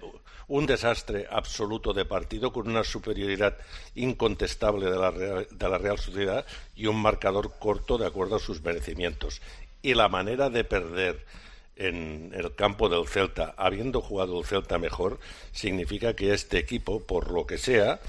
un desastre absoluto de partido con una superioridad incontestable de la Real, de la Real Sociedad y un marcador corto de acuerdo a sus merecimientos. Y la manera de perder en el campo del Celta, habiendo jugado el Celta mejor, significa que este equipo, por lo que sea,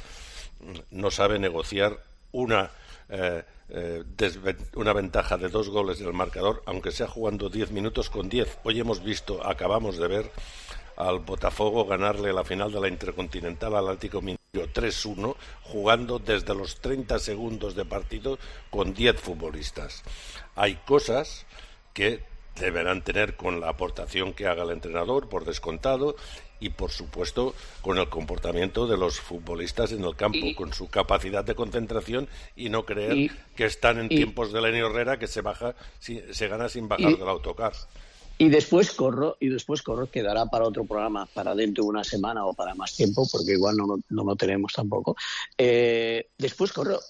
no sabe negociar una eh, eh, una ventaja de dos goles en el marcador, aunque sea jugando diez minutos con diez. Hoy hemos visto, acabamos de ver al Botafogo ganarle la final de la Intercontinental al Atlético Mineiro tres uno, jugando desde los treinta segundos de partido con diez futbolistas. Hay cosas que deberán tener con la aportación que haga el entrenador, por descontado, y por supuesto con el comportamiento de los futbolistas en el campo, y, con su capacidad de concentración y no creer y, que están en y, tiempos de Lenny Herrera que se baja, se gana sin bajar y, del autocar. Y después corro, y después corro, quedará para otro programa, para dentro de una semana o para más tiempo, porque igual no, no, no lo tenemos tampoco. Eh, después corro,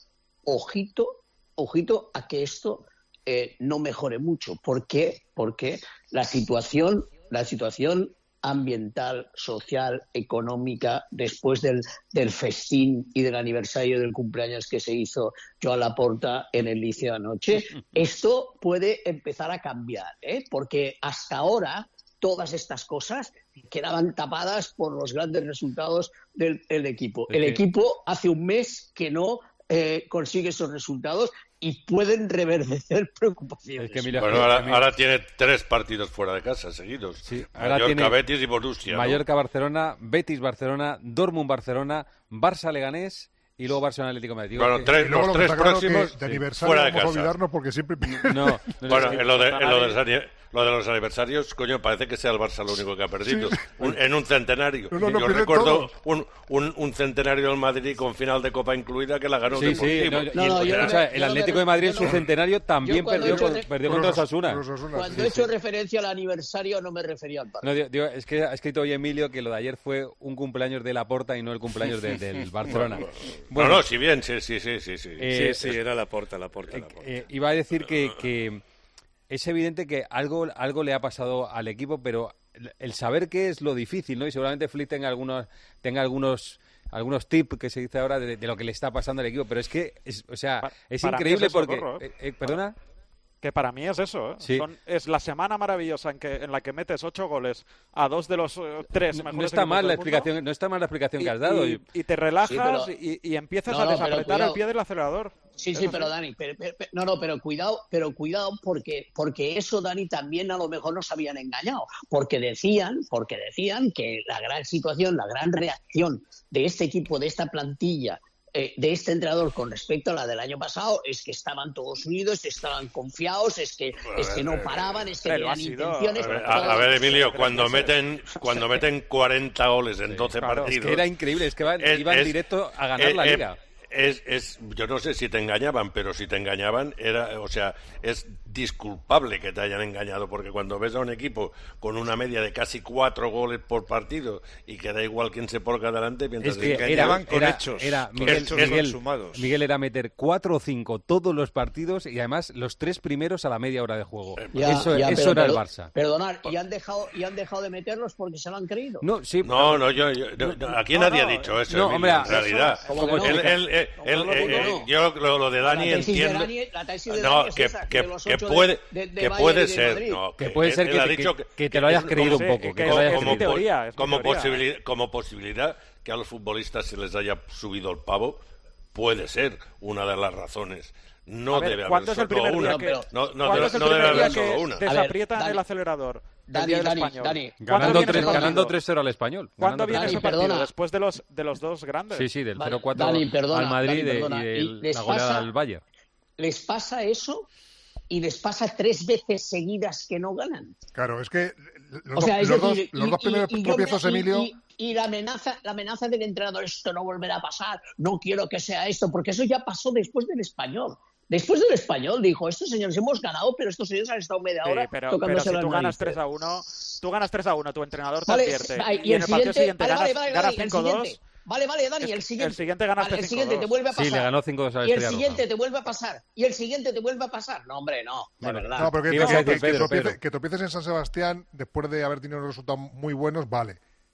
ojito, ojito a que esto eh, no mejore mucho. ¿Por qué? Porque la situación, la situación ambiental, social, económica, después del, del festín y del aniversario del cumpleaños que se hizo Joan Laporta en el Liceo anoche, esto puede empezar a cambiar, ¿eh? Porque hasta ahora todas estas cosas quedaban tapadas por los grandes resultados del, del equipo. El equipo hace un mes que no eh, consigue esos resultados y pueden reverdecer preocupaciones. Es que mira, bueno, ahora, ahora tiene tres partidos fuera de casa seguidos. Sí, ahora Mallorca, tiene Betis y Borussia. Mallorca, ¿no? Barcelona, Betis, Barcelona, Dortmund, Barcelona, Barça, Leganés y luego Barcelona, Atlético de Madrid. Bueno, que, tres, los tres próximos de aniversario fuera de vamos casa. A olvidarnos porque siempre... No, no bueno, en lo, de, en lo, de, lo de los aniversarios, coño, parece que sea el Barça lo único que ha perdido. Sí. Un, en un centenario. No, no, no, Yo recuerdo un, un, un centenario del Madrid con final de Copa incluida que la ganó sí, el Deportivo. Sí, no, no, no, el, o sea, el Atlético de Madrid en su centenario también perdió, con, re... perdió contra Osasuna. Cuando sí, he hecho sí. referencia al aniversario no me refería al Barça. No, digo, es que ha escrito hoy Emilio que lo de ayer fue un cumpleaños de Laporta y no el cumpleaños de, del Barcelona. Bueno, no, no, si bien, sí, sí, sí, sí. Sí, eh, sí, sí era Laporta, Laporta, Laporta. Eh, eh, iba a decir que, que es evidente que algo, algo le ha pasado al equipo, pero el saber qué es lo difícil, ¿no? Y seguramente Flick tenga algunos, tenga algunos, algunos tips que se dice ahora de, de lo que le está pasando al equipo, pero es que, es, o sea, pa es increíble es eso, porque... Corro, ¿eh? Eh, eh, ¿Perdona? Que para mí es eso, ¿eh? Sí. Son, es la semana maravillosa en que en la que metes ocho goles a dos de los uh, tres no, mejores no está mal la mundo, explicación, no está mal la explicación y, que has dado. Y, y te relajas sí, pero... y, y empiezas no, a desapretar no, el pie del acelerador. Sí, sí, pero Dani, pero, pero, no, no, pero cuidado, pero cuidado porque porque eso, Dani, también a lo mejor nos habían engañado, porque decían, porque decían que la gran situación, la gran reacción de este equipo, de esta plantilla, Eh, de este entrenador con respecto a la del año pasado es que estaban todos unidos, estaban confiados, es que es que no paraban, es que tenían intenciones. A ver, a, a ver Emilio, cuando meten cuando meten cuarenta goles en doce claro, partidos, es que era increíble, es que van, es, iban es, directo a ganar es, la liga. Es, es, yo no sé si te engañaban, pero si te engañaban era, o sea, es disculpable que te hayan engañado, porque cuando ves a un equipo con una media de casi cuatro goles por partido y que da igual quién se ponga adelante, mientras es que te engañaban con era, hechos, era, con Miguel, hechos Miguel, consumados. Miguel era meter cuatro o cinco todos los partidos y además los tres primeros a la media hora de juego. Ya, eso ya, eso pero, era el Barça. Perdonar, y han dejado y han dejado de meterlos porque se lo han creído. No, sí, no, no, yo, yo no, aquí no, nadie no, ha dicho eso. No, Emilio, hombre, en realidad, no? él, él, él, él, él, no. yo lo, lo de Dani la tesis entiendo. De Dani, la tesis de no, Dani es que, esa, que, de los que ocho puede, de, de, de que puede ser, no, que, que puede ser que, él ha que, dicho que, que te lo hayas creído un poco, que, que, que lo hayas como, creído. Teoría, es como, teoría. posibilidad, como posibilidad que a los futbolistas se les haya subido el pavo, puede ser una de las razones. No ver, debe haber ¿cuándo es el solo primer una. Día que, no, no, ¿cuándo debe, es el no primer debe día haber que solo una. desaprietan ver, el acelerador? Dani, el Dani, español. Dani. Ganando tres, ganando tres cero al Español. ¿Cuándo viene Dani, ese partido? perdona. Después de los, de los dos grandes. Sí, sí, del vale, cero cuatro Dani, perdona, al Madrid Dani, perdona. y de, Y de la goleada pasa, al Bayern. Les pasa eso y les pasa tres veces seguidas que no ganan. Claro, es que los, o sea, es los, decir, dos, los y, dos primeros y, y tropiezos, me, Emilio... Y, y, y la amenaza la amenaza del entrenador, esto no volverá a pasar, no quiero que sea esto, porque eso ya pasó después del Español. Después del Español dijo, estos señores hemos ganado, pero estos señores han estado media hora sí, pero, tocándose pero si tú las ganas narices. tres a uno, tú ganas tres a uno, tu entrenador te vale, advierte. Vale, y, y en el partido siguiente vale, ganas, vale, vale, ganas vale, cinco dos. Vale, vale, Dani, es el siguiente. El siguiente ganaste vale, el siguiente te vuelve a pasar. Sí, le ganó cinco dos a la Y el Estrella siguiente Roja. te vuelve a pasar. Y el siguiente te vuelve a pasar. No, hombre, no, de bueno, verdad. No, pero que, ¿Qué que, ibas a decir, que, Pedro, que, tropiece, Pedro? que tropieces en San Sebastián después de haber tenido resultados muy buenos, vale.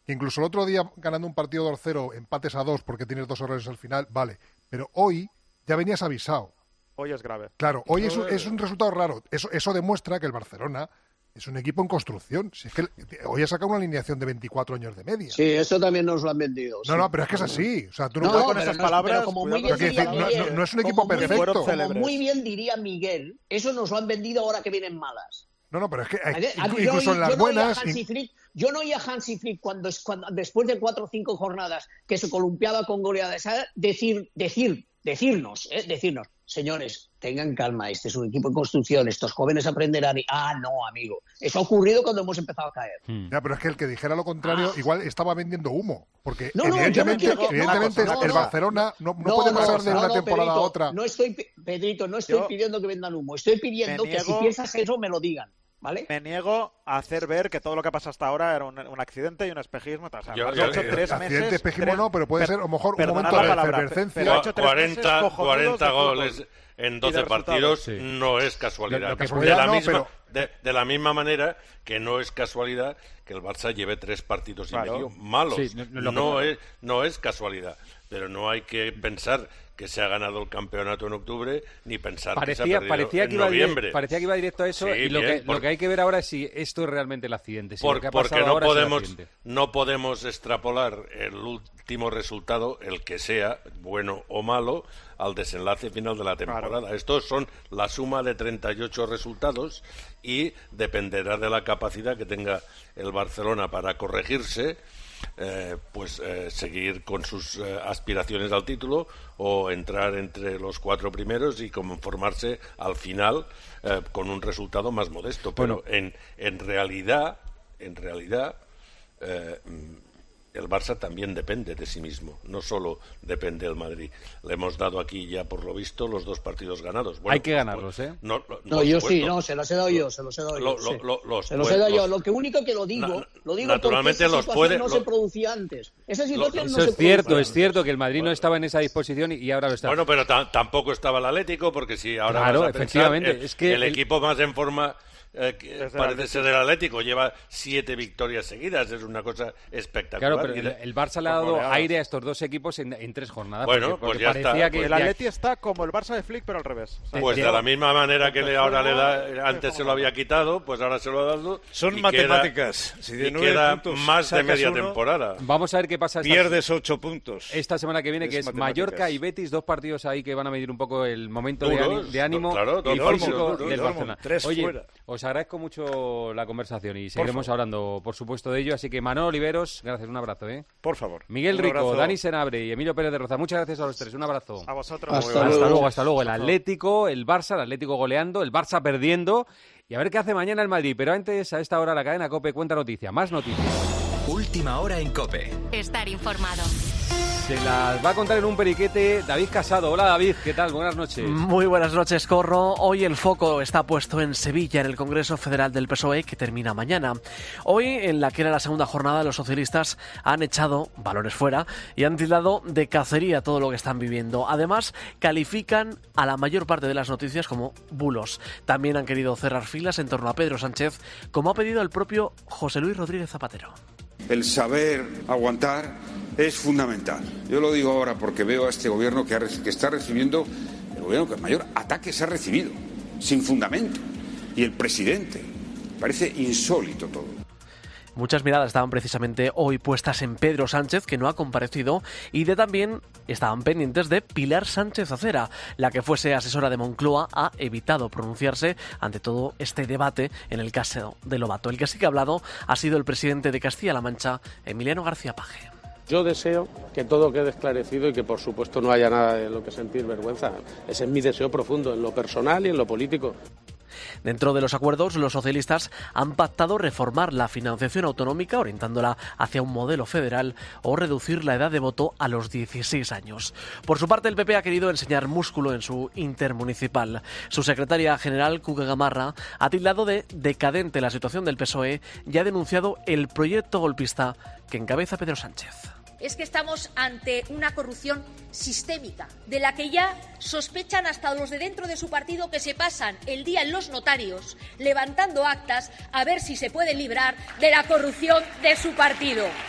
Que incluso el otro día ganando un partido dos cero, empates a dos porque tienes dos errores al final, vale. Pero hoy ya venías avisado. Hoy es grave. Claro, hoy es un, es un resultado raro. Eso, eso demuestra que el Barcelona es un equipo en construcción. Si es que hoy ha sacado una alineación de veinticuatro años de media. Sí, eso también nos lo han vendido. No, sí. no, pero es que es así. O sea, tú no, no puedes con esas palabras. Como muy bien diría no, Miguel, no, no es un equipo como perfecto. Muy, como muy bien diría Miguel, eso nos lo han vendido ahora que vienen malas. No, no, pero es que A ver, a mí, incluso yo, en las yo buenas. No oía a Hansi Flick, yo no oía a Hansi Flick cuando, cuando después de cuatro o cinco jornadas que se columpiaba con goleadas, decir, decir, decirnos, eh, decirnos, señores, tengan calma, este es un equipo en construcción, estos jóvenes aprenderán. Y, ah, no, amigo, eso ha ocurrido cuando hemos empezado a caer. Hmm. Ya, pero es que el que dijera lo contrario, ah. igual estaba vendiendo humo, porque no, no, evidentemente, no que, evidentemente no, no, el no, Barcelona no, no, no puede no, pasar de no, una no, temporada Pedrito, a otra. No estoy, Pedrito, no estoy Yo pidiendo que vendan humo, estoy pidiendo que si piensas eso me lo digan. ¿Vale? Me niego a hacer ver que todo lo que pasa hasta ahora era un, un accidente y un espejismo. O sea, yo, yo, hecho yo, tres accidente, meses, espejismo tres, no, pero puede per, ser a lo mejor un momento de palabra, efervescencia. cuarenta, cuarenta goles en doce partidos sí. no es casualidad. Lo, lo casualidad de, la no, misma, pero... de, de la misma manera que no es casualidad que el Barça lleve tres partidos claro. y medio malos. Sí, no, no, es, no es casualidad. Pero no hay que pensar que se ha ganado el campeonato en octubre, ni pensar parecía, que se ha perdido parecía en que iba noviembre. Directo, parecía que iba directo a eso, sí, y lo, bien, que, por... lo que hay que ver ahora es si esto es realmente el accidente. Si por, lo que ha porque pasado no ahora podemos, es el accidente. no podemos extrapolar el último resultado, el que sea, bueno o malo, al desenlace final de la temporada. Claro. Estos son la suma de treinta y ocho resultados y dependerá de la capacidad que tenga el Barcelona para corregirse, eh, pues eh, seguir con sus eh, aspiraciones al título o entrar entre los cuatro primeros y conformarse al final eh, con un resultado más modesto. Pero bueno. en, en realidad, en realidad eh, el Barça también depende de sí mismo, no solo depende del Madrid. Le hemos dado aquí ya, por lo visto, los dos partidos ganados. Bueno, hay que ganarlos, ¿eh? No, no, no yo sí, no, se los he dado yo, se los he dado lo, yo. Lo, sí. lo, los se los he dado yo. Lo que único que lo digo, na, lo digo naturalmente porque esa los situación puede, no lo, se producía antes. Esa situación lo, no eso se es cierto, producía. es cierto que el Madrid bueno. no estaba en esa disposición y, y ahora lo está. Bueno, pero tampoco estaba el Atlético, porque si ahora claro, vas a efectivamente, pensar, el, es que el, el equipo más en forma Eh, que parece ser el Atlético, lleva siete victorias seguidas, es una cosa espectacular. Claro, pero el, el Barça le ha dado aire a estos dos equipos en, en tres jornadas. Bueno, porque, pues porque ya parecía está. Que el Atleti está como el Barça de Flick, pero al revés. O sea, pues de la misma manera que le ahora le da, antes se lo había quitado, pues ahora se lo ha dado. Son y matemáticas. Queda, si de y queda puntos, más de media uno, temporada. Vamos a ver qué pasa. Esta, pierdes ocho puntos. Esta semana que viene, es que es Mallorca y Betis, dos partidos ahí que van a medir un poco el momento duros, de, ánimo, de ánimo claro, y duros, físico duros, del duros, Barcelona. Tres Oye, fuera. os agradezco mucho la conversación y seguiremos hablando, por supuesto, de ello. Así que Manolo Oliveros, gracias, un abrazo. ¿eh? Por favor. Miguel Rico, Dani Senabre y Emilio Pérez de Roza, muchas gracias a los tres. Un abrazo. A vosotros. Hasta, hasta luego. luego, hasta luego. El Atlético, el Barça, el Atlético goleando, el Barça perdiendo. Y a ver qué hace mañana el Madrid. Pero antes, a esta hora, la cadena COPE cuenta noticias. Más noticias. Última hora en COPE. Estar informado. Se las va a contar en un periquete David Casado. Hola David, ¿qué tal? Buenas noches. Muy buenas noches, Corro. Hoy el foco está puesto en Sevilla, en el Congreso Federal del P S O E, que termina mañana. Hoy, en la que era la segunda jornada, los socialistas han echado balones fuera y han tildado de cacería todo lo que están viviendo. Además, califican a la mayor parte de las noticias como bulos. También han querido cerrar filas en torno a Pedro Sánchez, como ha pedido el propio José Luis Rodríguez Zapatero. El saber aguantar es fundamental. Yo lo digo ahora porque veo a este gobierno que, ha, que está recibiendo, el gobierno que mayor ataques ha recibido, sin fundamento. Y el presidente, parece insólito todo. Muchas miradas estaban precisamente hoy puestas en Pedro Sánchez, que no ha comparecido, y de también estaban pendientes de Pilar Sánchez Acera, la que fuese asesora de Moncloa, ha evitado pronunciarse ante todo este debate en el caso de Lobato. El que sí que ha hablado ha sido el presidente de Castilla-La Mancha, Emiliano García Paje. Yo deseo que todo quede esclarecido y que, por supuesto, no haya nada de lo que sentir vergüenza. Ese es mi deseo profundo, en lo personal y en lo político. Dentro de los acuerdos, los socialistas han pactado reformar la financiación autonómica, orientándola hacia un modelo federal, o reducir la edad de voto a los dieciséis años. Por su parte, el P P ha querido enseñar músculo en su intermunicipal. Su secretaria general, Cuca Gamarra, ha tildado de decadente la situación del P S O E y ha denunciado el proyecto golpista que encabeza Pedro Sánchez. Es que estamos ante una corrupción sistémica, de la que ya sospechan hasta los de dentro de su partido, que se pasan el día en los notarios levantando actas a ver si se pueden librar de la corrupción de su partido.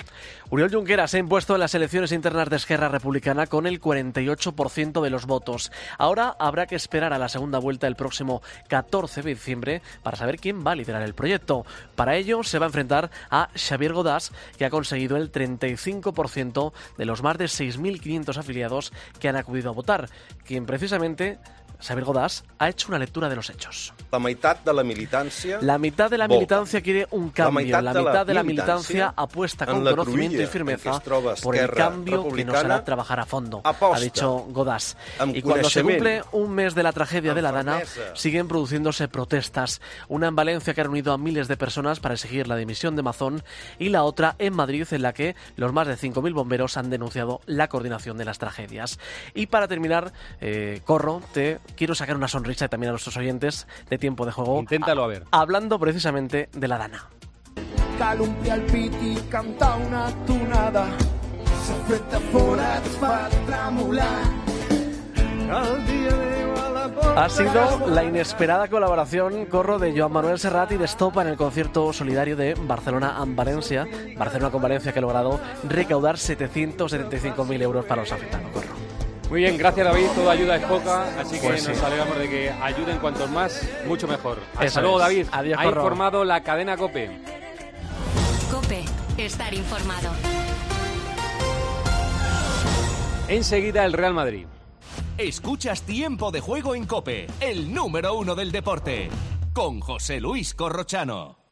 Oriol Junqueras se ha impuesto en las elecciones internas de Esquerra Republicana con el cuarenta y ocho por ciento de los votos. Ahora habrá que esperar a la segunda vuelta el próximo catorce de diciembre para saber quién va a liderar el proyecto. Para ello se va a enfrentar a Xavier Godás, que ha conseguido el treinta y cinco por ciento de los más de seis mil quinientos afiliados que han acudido a votar, quien precisamente... Xavier Godás ha hecho una lectura de los hechos. La mitad de la militancia... La mitad de la militancia quiere un cambio. La, la mitad de la militancia apuesta con conocimiento y firmeza por el cambio que nos hará trabajar a fondo, ha dicho Godás. Y cuando se cumple un mes de la tragedia de la Dana, siguen produciéndose protestas. Una en Valencia que ha reunido a miles de personas para exigir la dimisión de Mazón y la otra en Madrid, en la que los más de cinco mil bomberos han denunciado la coordinación de las tragedias. Y para terminar, eh, Corro, te... quiero sacar una sonrisa y también a nuestros oyentes de Tiempo de Juego. Inténtalo a ver. Hablando precisamente de la Dana. Calumnia al piti, canta una tonada, s'ha fet de fora, es fa tremolar. Ha sido la inesperada colaboración, Corro, de Joan Manuel Serrat y de Estopa en el concierto solidario de Barcelona amb Valencia. Barcelona con Valencia, que ha logrado recaudar setecientos setenta y cinco mil euros para los afectados, Corro. Muy bien, gracias David, toda ayuda es poca, así que pues nos sí. alegramos de que ayuden cuantos más, mucho mejor. Hasta Eso luego es. David, Adiós, ha Corro. informado la cadena COPE. COPE, estar informado. Enseguida el Real Madrid. Escuchas Tiempo de Juego en COPE, el número uno del deporte, con José Luis Corrochano.